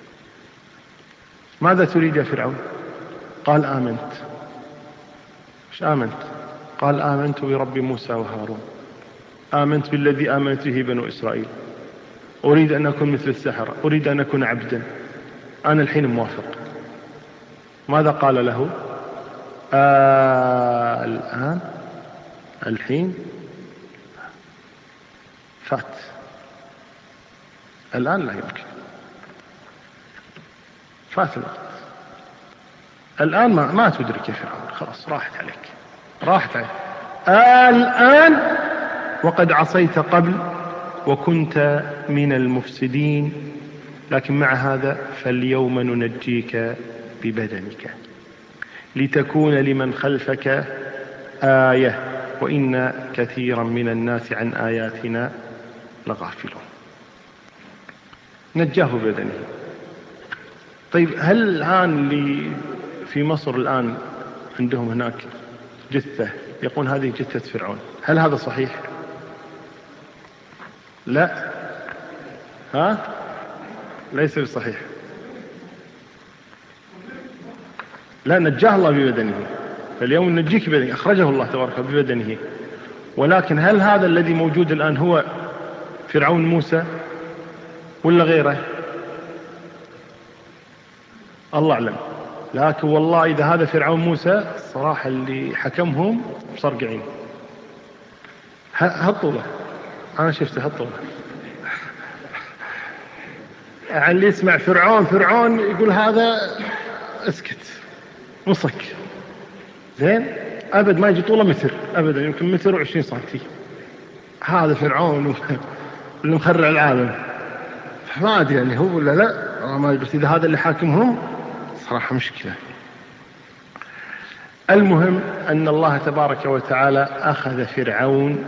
ماذا تريد يا فرعون؟ قال آمنت. مش آمنت، قال آمنت برب موسى وهارون، آمنت بالذي آمنت به بنو إسرائيل، أريد أن أكون مثل السحرة، أريد أن أكون عبدا، أنا الحين موافق. ماذا قال له؟ الآن الحين فات، الآن لا يمكن، فات الوقت، الآن ما تدرك يا فرعون، خلاص راحت عليك. الآن وقد عصيت قبل وكنت من المفسدين، لكن مع هذا فاليوم ننجيك ببدنك لتكون لمن خلفك آية وإن كثيرا من الناس عن آياتنا لغافلون. نجاه ببدنه. طيب هل الآن اللي في مصر الآن عندهم هناك جثة يقول هذه جثة فرعون، هل هذا صحيح؟ لا، ليس بصحيح. لا، نجاه الله ببدنه، فاليوم نجيك ببدنه، أخرجه الله تبارك ببدنه. ولكن هل هذا الذي موجود الآن هو فرعون موسى ولا غيره؟ الله أعلم. لكن والله إذا هذا فرعون موسى الصراحة اللي حكمهم مصرقعين. هالطولة أنا شفته، هالطولة. يعني اللي يسمع فرعون يقول هذا اسكت مصك زين، أبد ما يجي طوله متر أبدا، يمكن 1.20 متر. هذا فرعون اللي مخرع العالم. ما أدري يعني هو ولا لا، ما أدري، بس إذا هذا اللي حاكمهم صراحة مشكلة. المهم أن الله تبارك وتعالى أخذ فرعون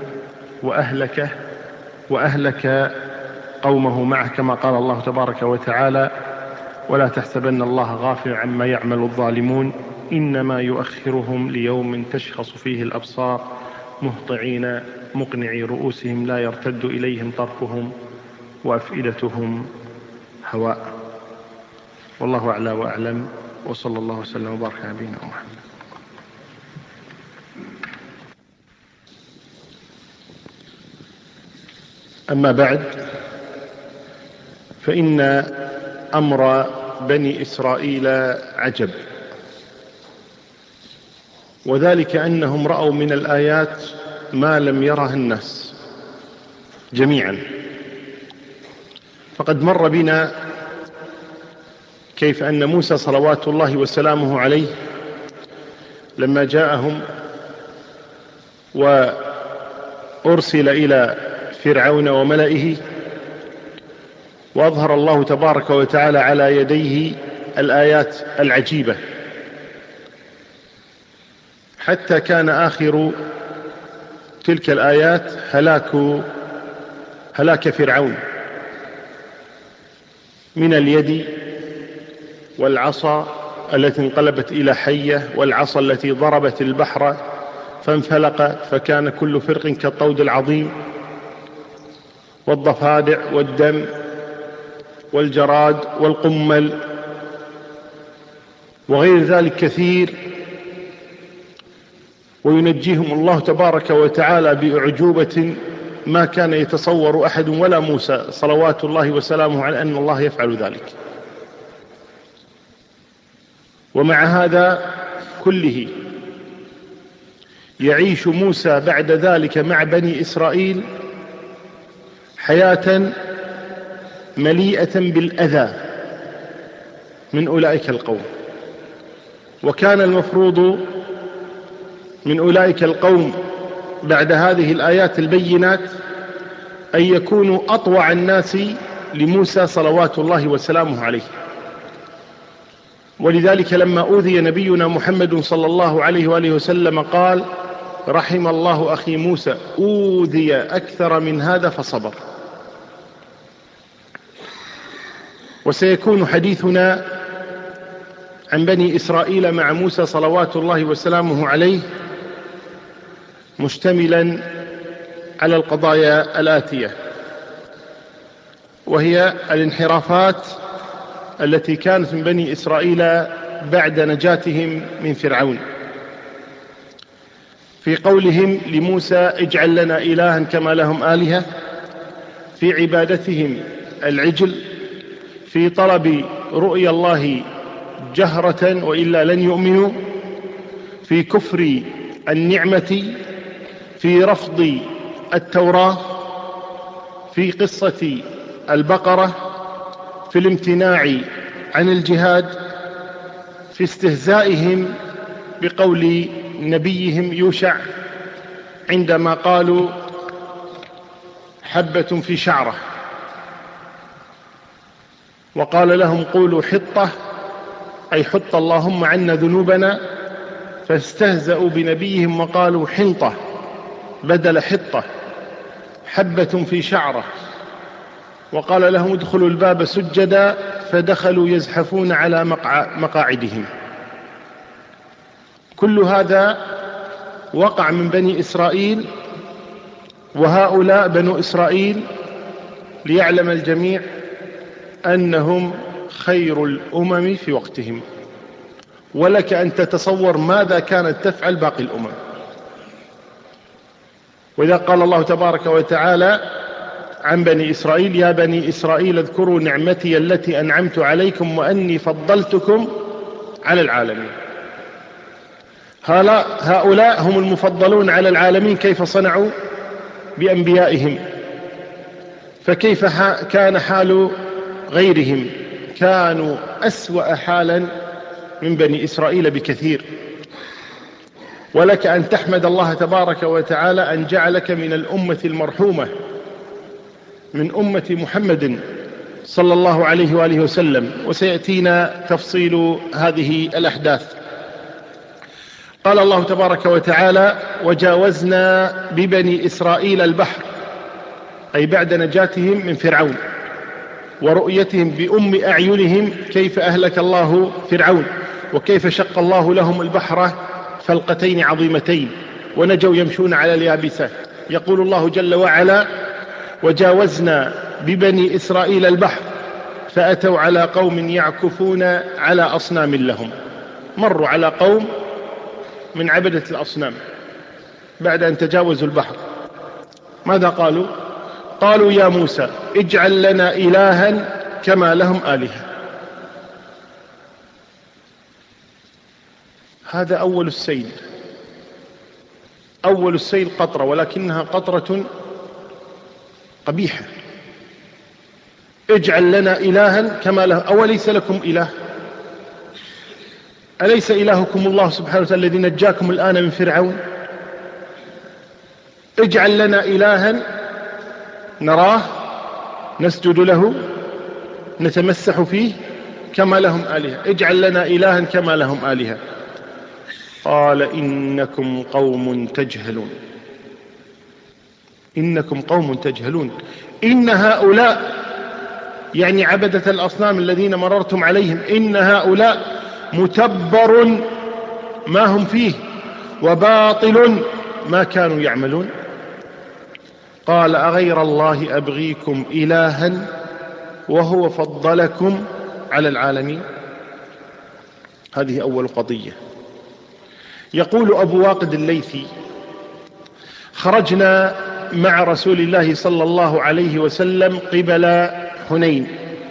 وأهلك قومه معه، كما قال الله تبارك وتعالى: ولا تحسبن الله غافلا عما يعمل الظالمون إنما يؤخرهم ليوم تشخص فيه الأبصار مهطعين مقنعي رؤوسهم لا يرتد إليهم طرفهم وأفئدتهم هواء. والله أعلى وأعلم، وصلى الله وسلم وبارك على نبينا محمد. أما بعد، فإن أمر بني إسرائيل عجب، وذلك أنهم رأوا من الآيات ما لم يره الناس جميعا. فقد مر بنا كيف أن موسى صلوات الله وسلامه عليه لما جاءهم وأرسل إلى فرعون وملئه، وأظهر الله تبارك وتعالى على يديه الآيات العجيبة، حتى كان آخر تلك الآيات هلاك فرعون من اليد والعصا التي انقلبت إلى حية، والعصا التي ضربت البحر فانفلق فكان كل فرق كالطود العظيم، والضفادع والدم والجراد والقمل وغير ذلك كثير. وينجيهم الله تبارك وتعالى بأعجوبة ما كان يتصور أحد ولا موسى صلوات الله وسلامه على أن الله يفعل ذلك. ومع هذا كله يعيش موسى بعد ذلك مع بني إسرائيل حياة مليئة بالأذى من أولئك القوم. وكان المفروض من أولئك القوم بعد هذه الآيات البينات أن يكونوا أطوع الناس لموسى صلوات الله وسلامه عليه. ولذلك لما أوذي نبينا محمد صلى الله عليه وآله وسلم قال: رحم الله أخي موسى أوذي أكثر من هذا فصبر. وسيكون حديثنا عن بني إسرائيل مع موسى صلوات الله وسلامه عليه مشتملا على القضايا الآتية، وهي الانحرافات التي كانت من بني إسرائيل بعد نجاتهم من فرعون، في قولهم لموسى: اجعل لنا إلها كما لهم آلهة، في عبادتهم العجل، في طلب رؤيا الله جهرة وإلا لن يؤمنوا، في كفر النعمة، في رفض التوراة، في قصة البقرة، في الامتناع عن الجهاد، في استهزائهم بقول نبيهم يوشع عندما قالوا حبة في شعرة، وقال لهم قولوا حطة أي حط اللهم عنا ذنوبنا، فاستهزأوا بنبيهم وقالوا حنطة بدل حطة، حبة في شعرة، وقال لهم ادخلوا الباب سجدا فدخلوا يزحفون على مقاعدهم. كل هذا وقع من بني إسرائيل، وهؤلاء بنو إسرائيل ليعلم الجميع أنهم خير الأمم في وقتهم، ولك أن تتصور ماذا كانت تفعل باقي الأمم. وإذا قال الله تبارك وتعالى عن بني إسرائيل: يا بني إسرائيل اذكروا نعمتي التي أنعمت عليكم وأني فضلتكم على العالمين. هؤلاء هم المفضلون على العالمين. كيف صنعوا بأنبيائهم؟ فكيف كان حال غيرهم؟ كانوا أسوأ حالا من بني إسرائيل بكثير. ولك أن تحمد الله تبارك وتعالى أن جعلك من الأمة المرحومة، من أمة محمد صلى الله عليه وآله وسلم. وسيأتينا تفصيل هذه الأحداث. قال الله تبارك وتعالى: وجاوزنا ببني إسرائيل البحر، أي بعد نجاتهم من فرعون ورؤيتهم بأم أعينهم كيف أهلك الله فرعون وكيف شق الله لهم البحر فلقتين عظيمتين ونجوا يمشون على اليابسات. يقول الله جل وعلا: وجاوزنا ببني إسرائيل البحر فأتوا على قوم يعكفون على أصنام لهم. مروا على قوم من عبدة الأصنام بعد أن تجاوزوا البحر. ماذا قالوا؟ قالوا: يا موسى اجعل لنا إلها كما لهم آلهة. هذا أول السيل. أول السيل قطرة، ولكنها قطرة قبيحة. اجعل لنا إلها كما له. أوليس لكم إله؟ أليس إلهكم الله سبحانه وتعالى الذي نجاكم الآن من فرعون؟ اجعل لنا إلها نراه نسجد له نتمسح فيه كما لهم آلهة. اجعل لنا إلها كما لهم آلهة. قال: إنكم قوم تجهلون. إنكم قوم تجهلون. إن هؤلاء، يعني عبدة الأصنام الذين مررتم عليهم، إن هؤلاء متبر ما هم فيه وباطل ما كانوا يعملون. قال: أغير الله أبغيكم إلها وهو فضلكم على العالمين. هذه أول قضية. يقول أبو واقد الليثي: خرجنا مع رسول الله صلى الله عليه وسلم قبل حنين،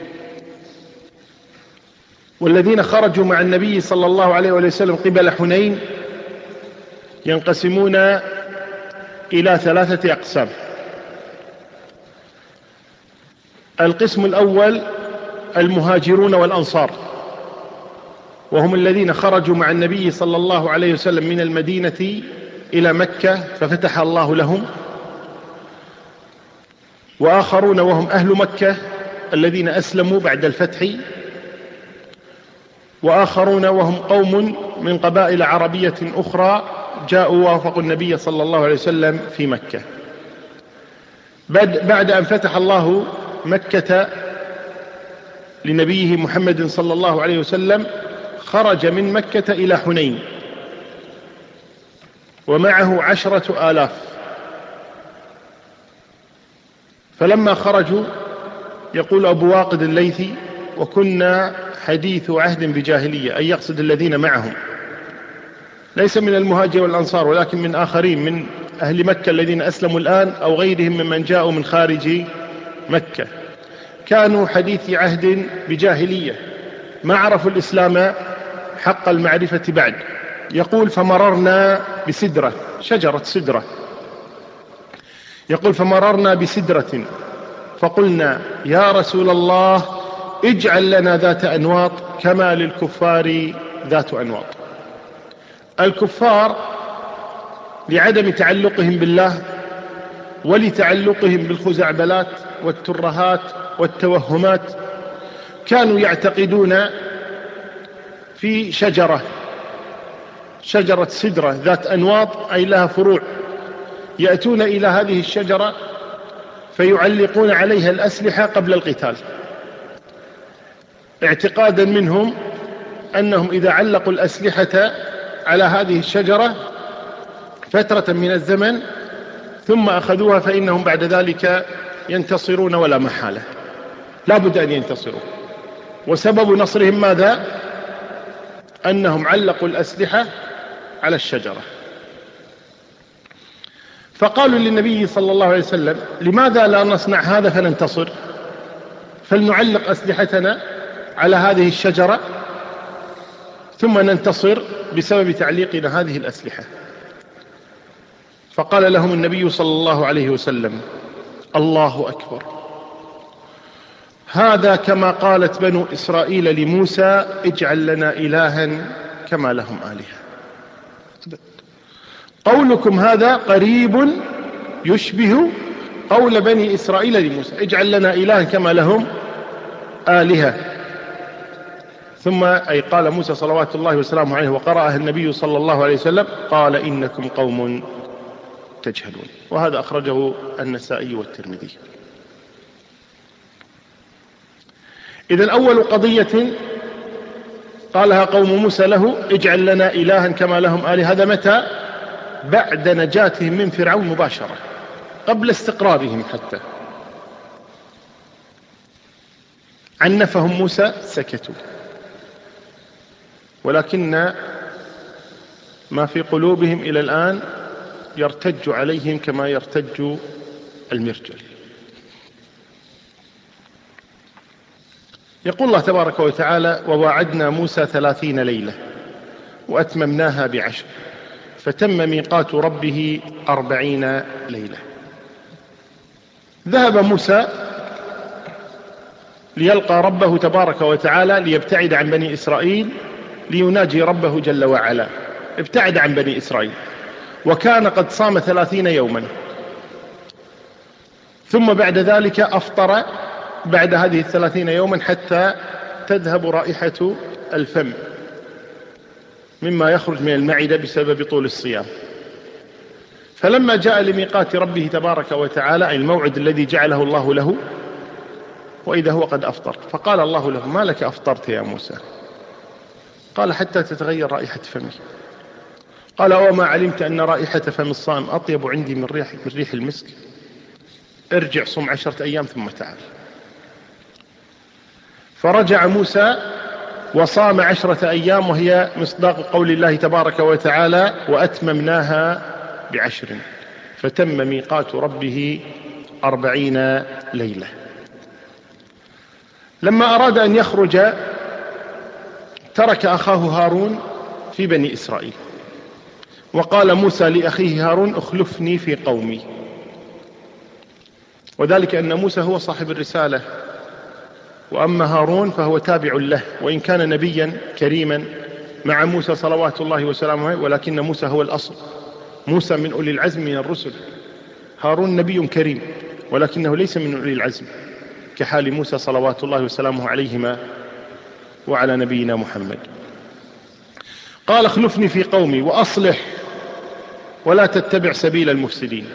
والذين خرجوا مع النبي صلى الله عليه وسلم قبل حنين ينقسمون إلى 3 أقسام. القسم الأول المهاجرون والأنصار، وهم الذين خرجوا مع النبي صلى الله عليه وسلم من المدينة إلى مكة ففتح الله لهم، وآخرون وهم أهل مكة الذين أسلموا بعد الفتح، وآخرون وهم قوم من قبائل عربية أخرى جاءوا وافقوا النبي صلى الله عليه وسلم في مكة. بعد أن فتح الله مكة لنبيه محمد صلى الله عليه وسلم خرج من مكة إلى حنين ومعه 10,000. فلما خرجوا، يقول أبو واقد الليثي: وكنا حديث عهد بجاهلية، أي يقصد الذين معهم، ليس من المهاجر والأنصار ولكن من آخرين من أهل مكة الذين أسلموا الآن أو غيرهم ممن جاءوا من خارج مكة. كانوا حديث عهد بجاهلية، ما عرفوا الإسلام حق المعرفة بعد. يقول: فمررنا بسدرة، شجرة سدرة. يقول: فمررنا بسدرة فقلنا: يا رسول الله اجعل لنا ذات أنواط كما للكفار ذات أنواط. الكفار لعدم تعلقهم بالله ولتعلقهم بالخزعبلات والترهات والتوهمات كانوا يعتقدون في شجرة سدرة ذات أنواط، أي لها فروع، يأتون إلى هذه الشجرة فيعلقون عليها الأسلحة قبل القتال، اعتقادا منهم أنهم إذا علقوا الأسلحة على هذه الشجرة فترة من الزمن ثم أخذوها فإنهم بعد ذلك ينتصرون ولا محالة، لا بد أن ينتصروا. وسبب نصرهم ماذا؟ أنهم علقوا الأسلحة على الشجرة. فقالوا للنبي صلى الله عليه وسلم: لماذا لا نصنع هذا فننتصر؟ فلنعلق أسلحتنا على هذه الشجرة ثم ننتصر بسبب تعليقنا هذه الأسلحة. فقال لهم النبي صلى الله عليه وسلم: الله أكبر، هذا كما قالت بنو إسرائيل لموسى: اجعل لنا إلها كما لهم آلهة. قولكم هذا قريب يشبه قول بني إسرائيل لموسى: اجعل لنا إلها كما لهم آلهة. ثم أي قال موسى صلوات الله وسلامه عليه وقرأها النبي صلى الله عليه وسلم قال إنكم قوم تجهلون. وهذا أخرجه النسائي والترمذي. إذن أول قضية قالها قوم موسى له اجعل لنا إلها كما لهم آلهة، هذا متى؟ بعد نجاتهم من فرعون مباشرة، قبل استقرارهم حتى. عنفهم موسى سكتوا، ولكن ما في قلوبهم إلى الآن يرتج عليهم كما يرتج المرجل. يقول الله تبارك وتعالى وواعدنا موسى 30 ليلة وأتممناها ب10 فتم ميقات ربه 40 ليلة. ذهب موسى ليلقى ربه تبارك وتعالى ليبتعد عن بني إسرائيل ليناجي ربه جل وعلا. ابتعد عن بني إسرائيل وكان قد صام 30 يوما، ثم بعد ذلك أفطر بعد هذه 30 يوما حتى تذهب رائحة الفم مما يخرج من المعدة بسبب طول الصيام. فلما جاء لميقات ربه تبارك وتعالى أي الموعد الذي جعله الله له وإذا هو قد أفطر، فقال الله له ما لك أفطرت يا موسى؟ قال حتى تتغير رائحة فمي. قال وما علمت أن رائحة فم الصائم أطيب عندي من ريح المسك؟ ارجع صم 10 أيام ثم تعال. فرجع موسى وصام 10 أيام، وهي مصداق قول الله تبارك وتعالى وأتممناها ب10 فتم ميقات ربه 40 ليلة. لما أراد أن يخرج ترك أخاه هارون في بني إسرائيل، وقال موسى لأخيه هارون اخلفني في قومي، وذلك أن موسى هو صاحب الرسالة، وأما هارون فهو تابع له، وإن كان نبيا كريما مع موسى صلوات الله وسلامه عليه، ولكن موسى هو الأصل. موسى من أولي العزم من الرسل، هارون نبي كريم ولكنه ليس من أولي العزم كحال موسى صلوات الله وسلامه عليهما وعلى نبينا محمد. قال اخلفني في قومي وأصلح ولا تتبع سبيل المفسدين.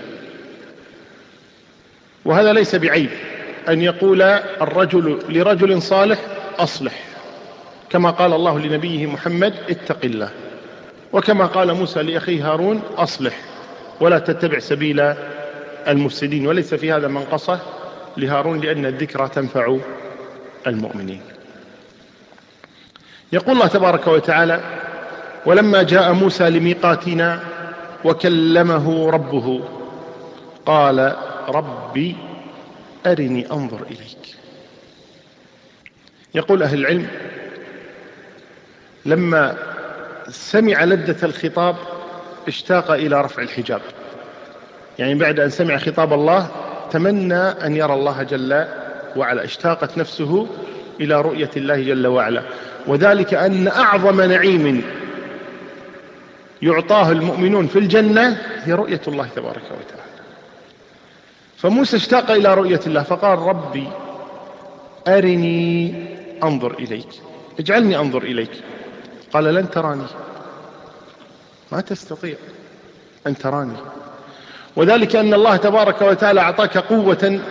وهذا ليس بعيب أن يقول الرجل لرجل صالح أصلح، كما قال الله لنبيه محمد اتق الله، وكما قال موسى لأخيه هارون أصلح ولا تتبع سبيل المفسدين. وليس في هذا منقصة لهارون لأن الذكرى تنفع المؤمنين. يقول الله تبارك وتعالى ولما جاء موسى لميقاتنا وكلمه ربه قال ربي أرني أنظر إليك. يقول أهل العلم لما سمع لذة الخطاب اشتاق إلى رفع الحجاب، يعني بعد أن سمع خطاب الله تمنى أن يرى الله جل وعلا، اشتاقت نفسه إلى رؤية الله جل وعلا، وذلك أن أعظم نعيم يعطاه المؤمنون في الجنة هي رؤية الله تبارك وتعالى. فموسى اشتاق إلى رؤية الله فقال ربي أرني أنظر إليك، اجعلني أنظر إليك. قال لن تراني، ما تستطيع أن تراني، وذلك أن الله تبارك وتعالى أعطاك قوة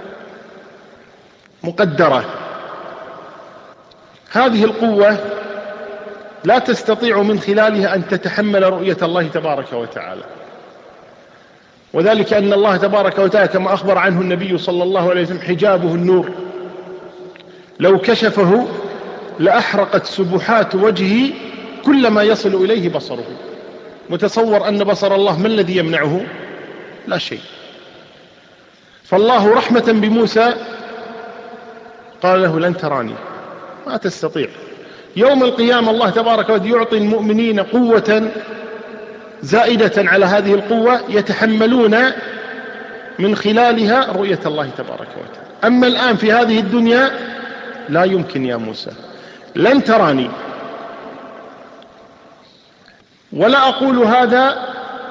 مقدرة، هذه القوة لا تستطيع من خلالها أن تتحمل رؤية الله تبارك وتعالى، وذلك أن الله تبارك وتعالى كما أخبر عنه النبي صلى الله عليه وسلم حجابه النور، لو كشفه لأحرقت سبحات وجهه كلما يصل إليه بصره. متصور أن بصر الله ما الذي يمنعه؟ لا شيء. فالله رحمة بموسى قال له لن تراني، ما تستطيع. يوم القيامة الله تبارك وتعالى يعطي المؤمنين قوة زائدة على هذه القوة يتحملون من خلالها رؤية الله تبارك وتعالى. أما الآن في هذه الدنيا لا يمكن يا موسى، لن تراني. ولا أقول هذا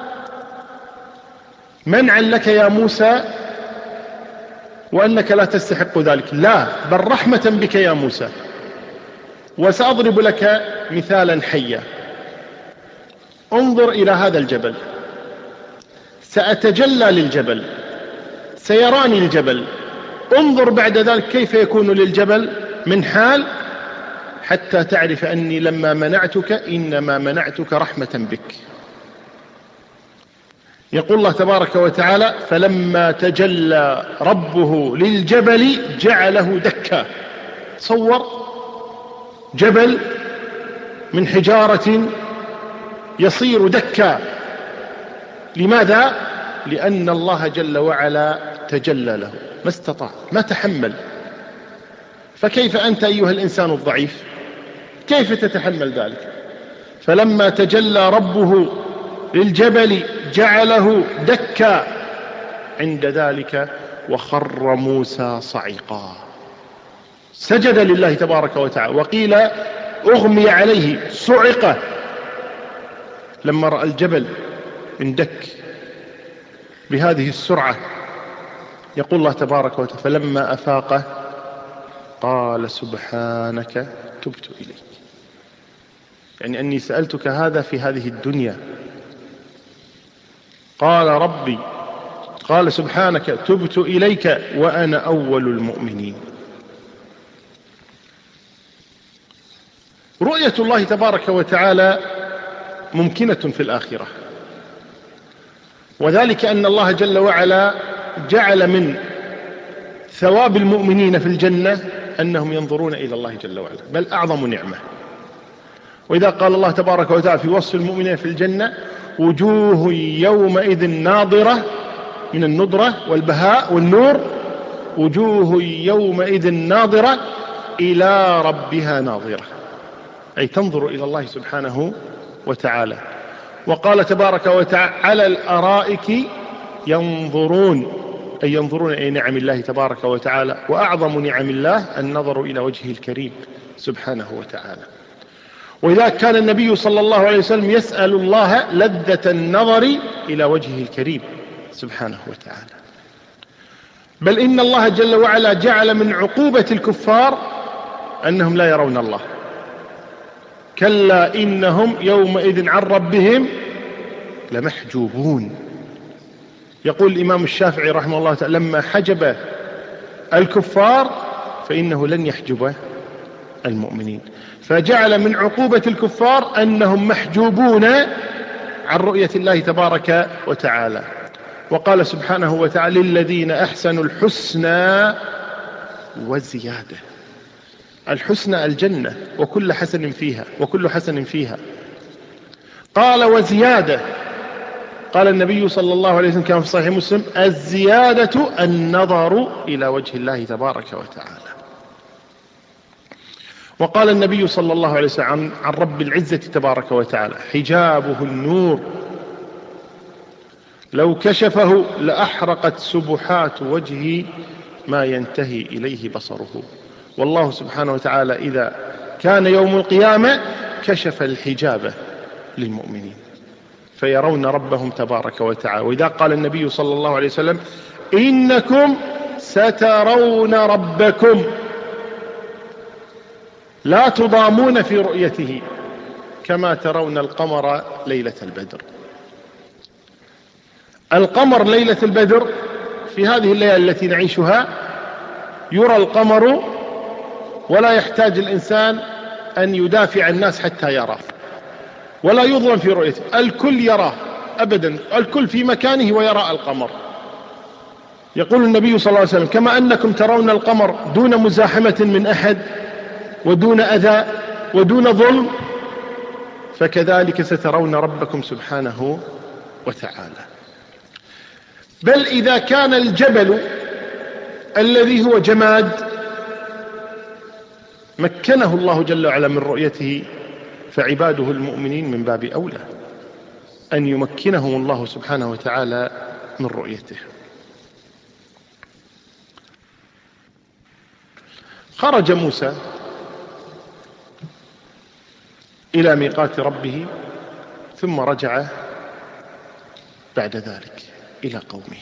منعا لك يا موسى وأنك لا تستحق ذلك، لا، بل رحمة بك يا موسى، وسأضرب لك مثالا حيا. انظر إلى هذا الجبل، سأتجلى للجبل، سيراني الجبل، انظر بعد ذلك كيف يكون للجبل من حال، حتى تعرف أني لما منعتك إنما منعتك رحمة بك. يقول الله تبارك وتعالى: فلما تجلى ربه للجبل جعله دكا. تصور جبل من حجارة يصير دكا. لماذا؟ لأن الله جل وعلا تجلى له، ما استطاع، ما تحمل. فكيف أنت أيها الإنسان الضعيف؟ كيف تتحمل ذلك؟ فلما تجلى ربه للجبل جعله دكا. عند ذلك وخر موسى صعقا، سجد لله تبارك وتعالى، وقيل أغمي عليه، صعق لما رأى الجبل اندك بهذه السرعة. يقول الله تبارك وتعالى: فلما أفاق قال سبحانك تبت إليك. يعني أني سألتك هذا في هذه الدنيا. قال ربي، قال سبحانك تبت إليك وأنا أول المؤمنين. رؤية الله تبارك وتعالى ممكنة في الآخرة، وذلك أن الله جل وعلا جعل من ثواب المؤمنين في الجنة أنهم ينظرون إلى الله جل وعلا، بل أعظم نعمة. وإذا قال الله تبارك وتعالى في وصف المؤمنين في الجنة: وجوه يومئذ ناظرة، من النضرة والبهاء والنور، وجوه يومئذ ناظرة إلى ربها ناظرة، أي تنظر إلى الله سبحانه وتعالى. وقال تبارك وتعالى: على الأرائك ينظرون، أي ينظرون إلى نعم الله تبارك وتعالى. وأعظم نعم الله النظر إلى وجهه الكريم سبحانه وتعالى. وإذا كان النبي صلى الله عليه وسلم يسأل الله لذة النظر إلى وجهه الكريم سبحانه وتعالى. بل إن الله جل وعلا جعل من عقوبة الكفار أنهم لا يرون الله. كلا إنهم يومئذ عن ربهم لمحجوبون. يقول الإمام الشافعي رحمه الله تعالى: لما حجب الكفار فإنه لن يحجب المؤمنين. فجعل من عقوبة الكفار أنهم محجوبون عن رؤية الله تبارك وتعالى. وقال سبحانه وتعالى: للذين أحسنوا الحسنى وزيادة. الحسنى الجنة، وكل حسن فيها، وكل حسن فيها. قال وزيادة، قال النبي صلى الله عليه وسلم كما في صحيح مسلم: الزيادة النظر إلى وجه الله تبارك وتعالى. وقال النبي صلى الله عليه وسلم عن رب العزة تبارك وتعالى: حجابه النور، لو كشفه لأحرقت سبحات وجهه ما ينتهي إليه بصره. والله سبحانه وتعالى إذا كان يوم القيامة كشف الحجاب للمؤمنين فيرون ربهم تبارك وتعالى. وإذا قال النبي صلى الله عليه وسلم: إنكم سترون ربكم لا تضامون في رؤيته كما ترون القمر ليلة البدر. القمر ليلة البدر في هذه الليلة التي نعيشها يرى القمر، ولا يحتاج الإنسان أن يدافع الناس حتى يراه، ولا يظلم في رؤيته، الكل يراه أبدا، الكل في مكانه ويرى القمر. يقول النبي صلى الله عليه وسلم: كما أنكم ترون القمر دون مزاحمة من أحد ودون أذى ودون ظلم، فكذلك سترون ربكم سبحانه وتعالى. بل إذا كان الجبل الذي هو جماد مكنه الله جل وعلا من رؤيته، فعباده المؤمنين من باب أولى أن يمكنهم الله سبحانه وتعالى من رؤيته. خرج موسى إلى ميقات ربه ثم رجع بعد ذلك إلى قومه،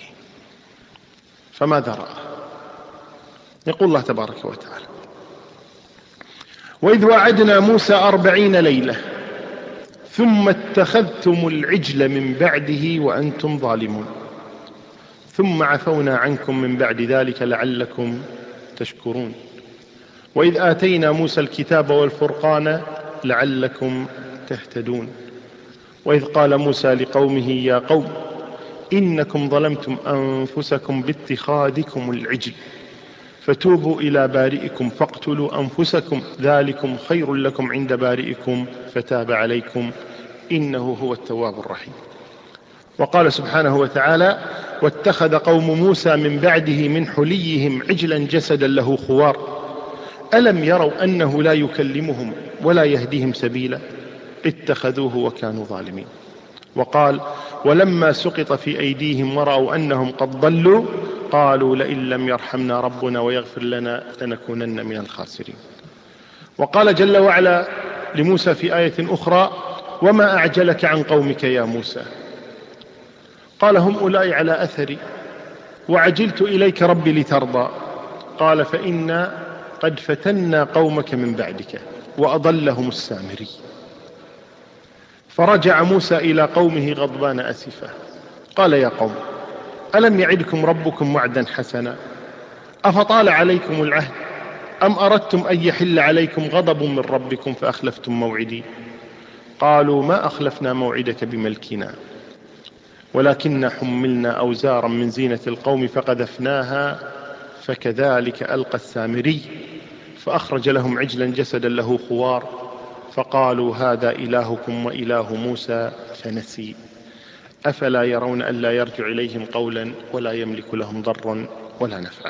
فماذا رأى؟ يقول الله تبارك وتعالى: وإذ وعدنا موسى 40 ليلة ثم اتخذتم العجل من بعده وأنتم ظالمون ثم عفونا عنكم من بعد ذلك لعلكم تشكرون وإذ آتينا موسى الكتاب والفرقان لعلكم تهتدون وإذ قال موسى لقومه يا قوم إنكم ظلمتم أنفسكم باتخاذكم العجل فتوبوا إلى بارئكم فاقتلوا أنفسكم ذلكم خير لكم عند بارئكم فتاب عليكم إنه هو التواب الرحيم. وقال سبحانه وتعالى واتخذ قوم موسى من بعده من حليهم عجلا جسدا له خوار ألم يروا أنه لا يكلمهم ولا يهديهم سبيلا اتخذوه وكانوا ظالمين. وقال ولما سقط في أيديهم ورأوا أنهم قد ضلوا قالوا لئن لم يرحمنا ربنا ويغفر لنا لنكونن من الخاسرين. وقال جل وعلا لموسى في آية أخرى وما أعجلك عن قومك يا موسى قال هم أولئك على أثري وعجلت إليك ربي لترضى قال فإنا قد فتنا قومك من بعدك وأضلهم السامري. فرجع موسى إلى قومه غضبان أسفا قال يا قوم ألم يعدكم ربكم وعدا حسنا أفطال عليكم العهد أم أردتم أن يحل عليكم غضب من ربكم فأخلفتم موعدي قالوا ما أخلفنا موعدك بملكنا ولكننا حملنا أوزارا من زينة القوم فقذفناها فكذلك ألقى السامري فأخرج لهم عجلا جسدا له خوار فقالوا هذا إلهكم وإله موسى فنسي أفلا يرون ألا يرجع إليهم قولا ولا يملك لهم ضرا ولا نفعا.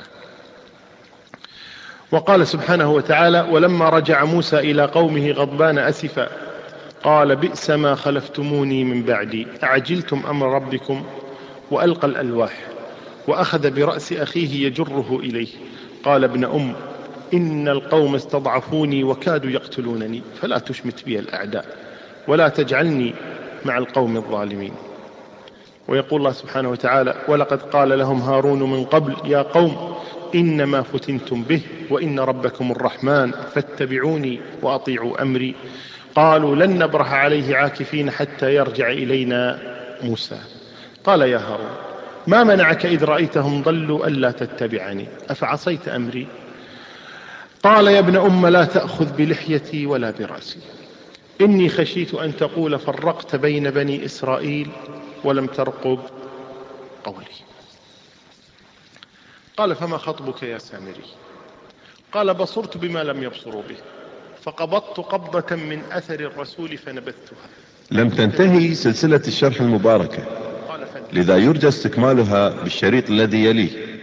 وقال سبحانه وتعالى ولما رجع موسى إلى قومه غضبان أسفا قال بئس ما خلفتموني من بعدي أعجلتم أمر ربكم وألقى الألواح وأخذ برأس أخيه يجره إليه قال ابن أم إن القوم استضعفوني وكادوا يقتلونني فلا تشمت بي الأعداء ولا تجعلني مع القوم الظالمين. ويقول الله سبحانه وتعالى ولقد قال لهم هارون من قبل يا قوم إنما فتنتم به وإن ربكم الرحمن فاتبعوني وأطيعوا أمري قالوا لن نبرح عليه عاكفين حتى يرجع إلينا موسى قال يا هارون ما منعك إذ رأيتهم ضلوا ألا تتبعني أفعصيت أمري قال يا ابن أم لا تأخذ بلحيتي ولا برأسي إني خشيت أن تقول فرقت بين بني إسرائيل ولم ترقب قولي. قال فما خطبك يا سامري قال بصرت بما لم يبصروا به فقبضت قبضة من أثر الرسول فنبذتها. لم تنتهي سلسلة الشرح المباركة لذا يرجى استكمالها بالشريط الذي يليه.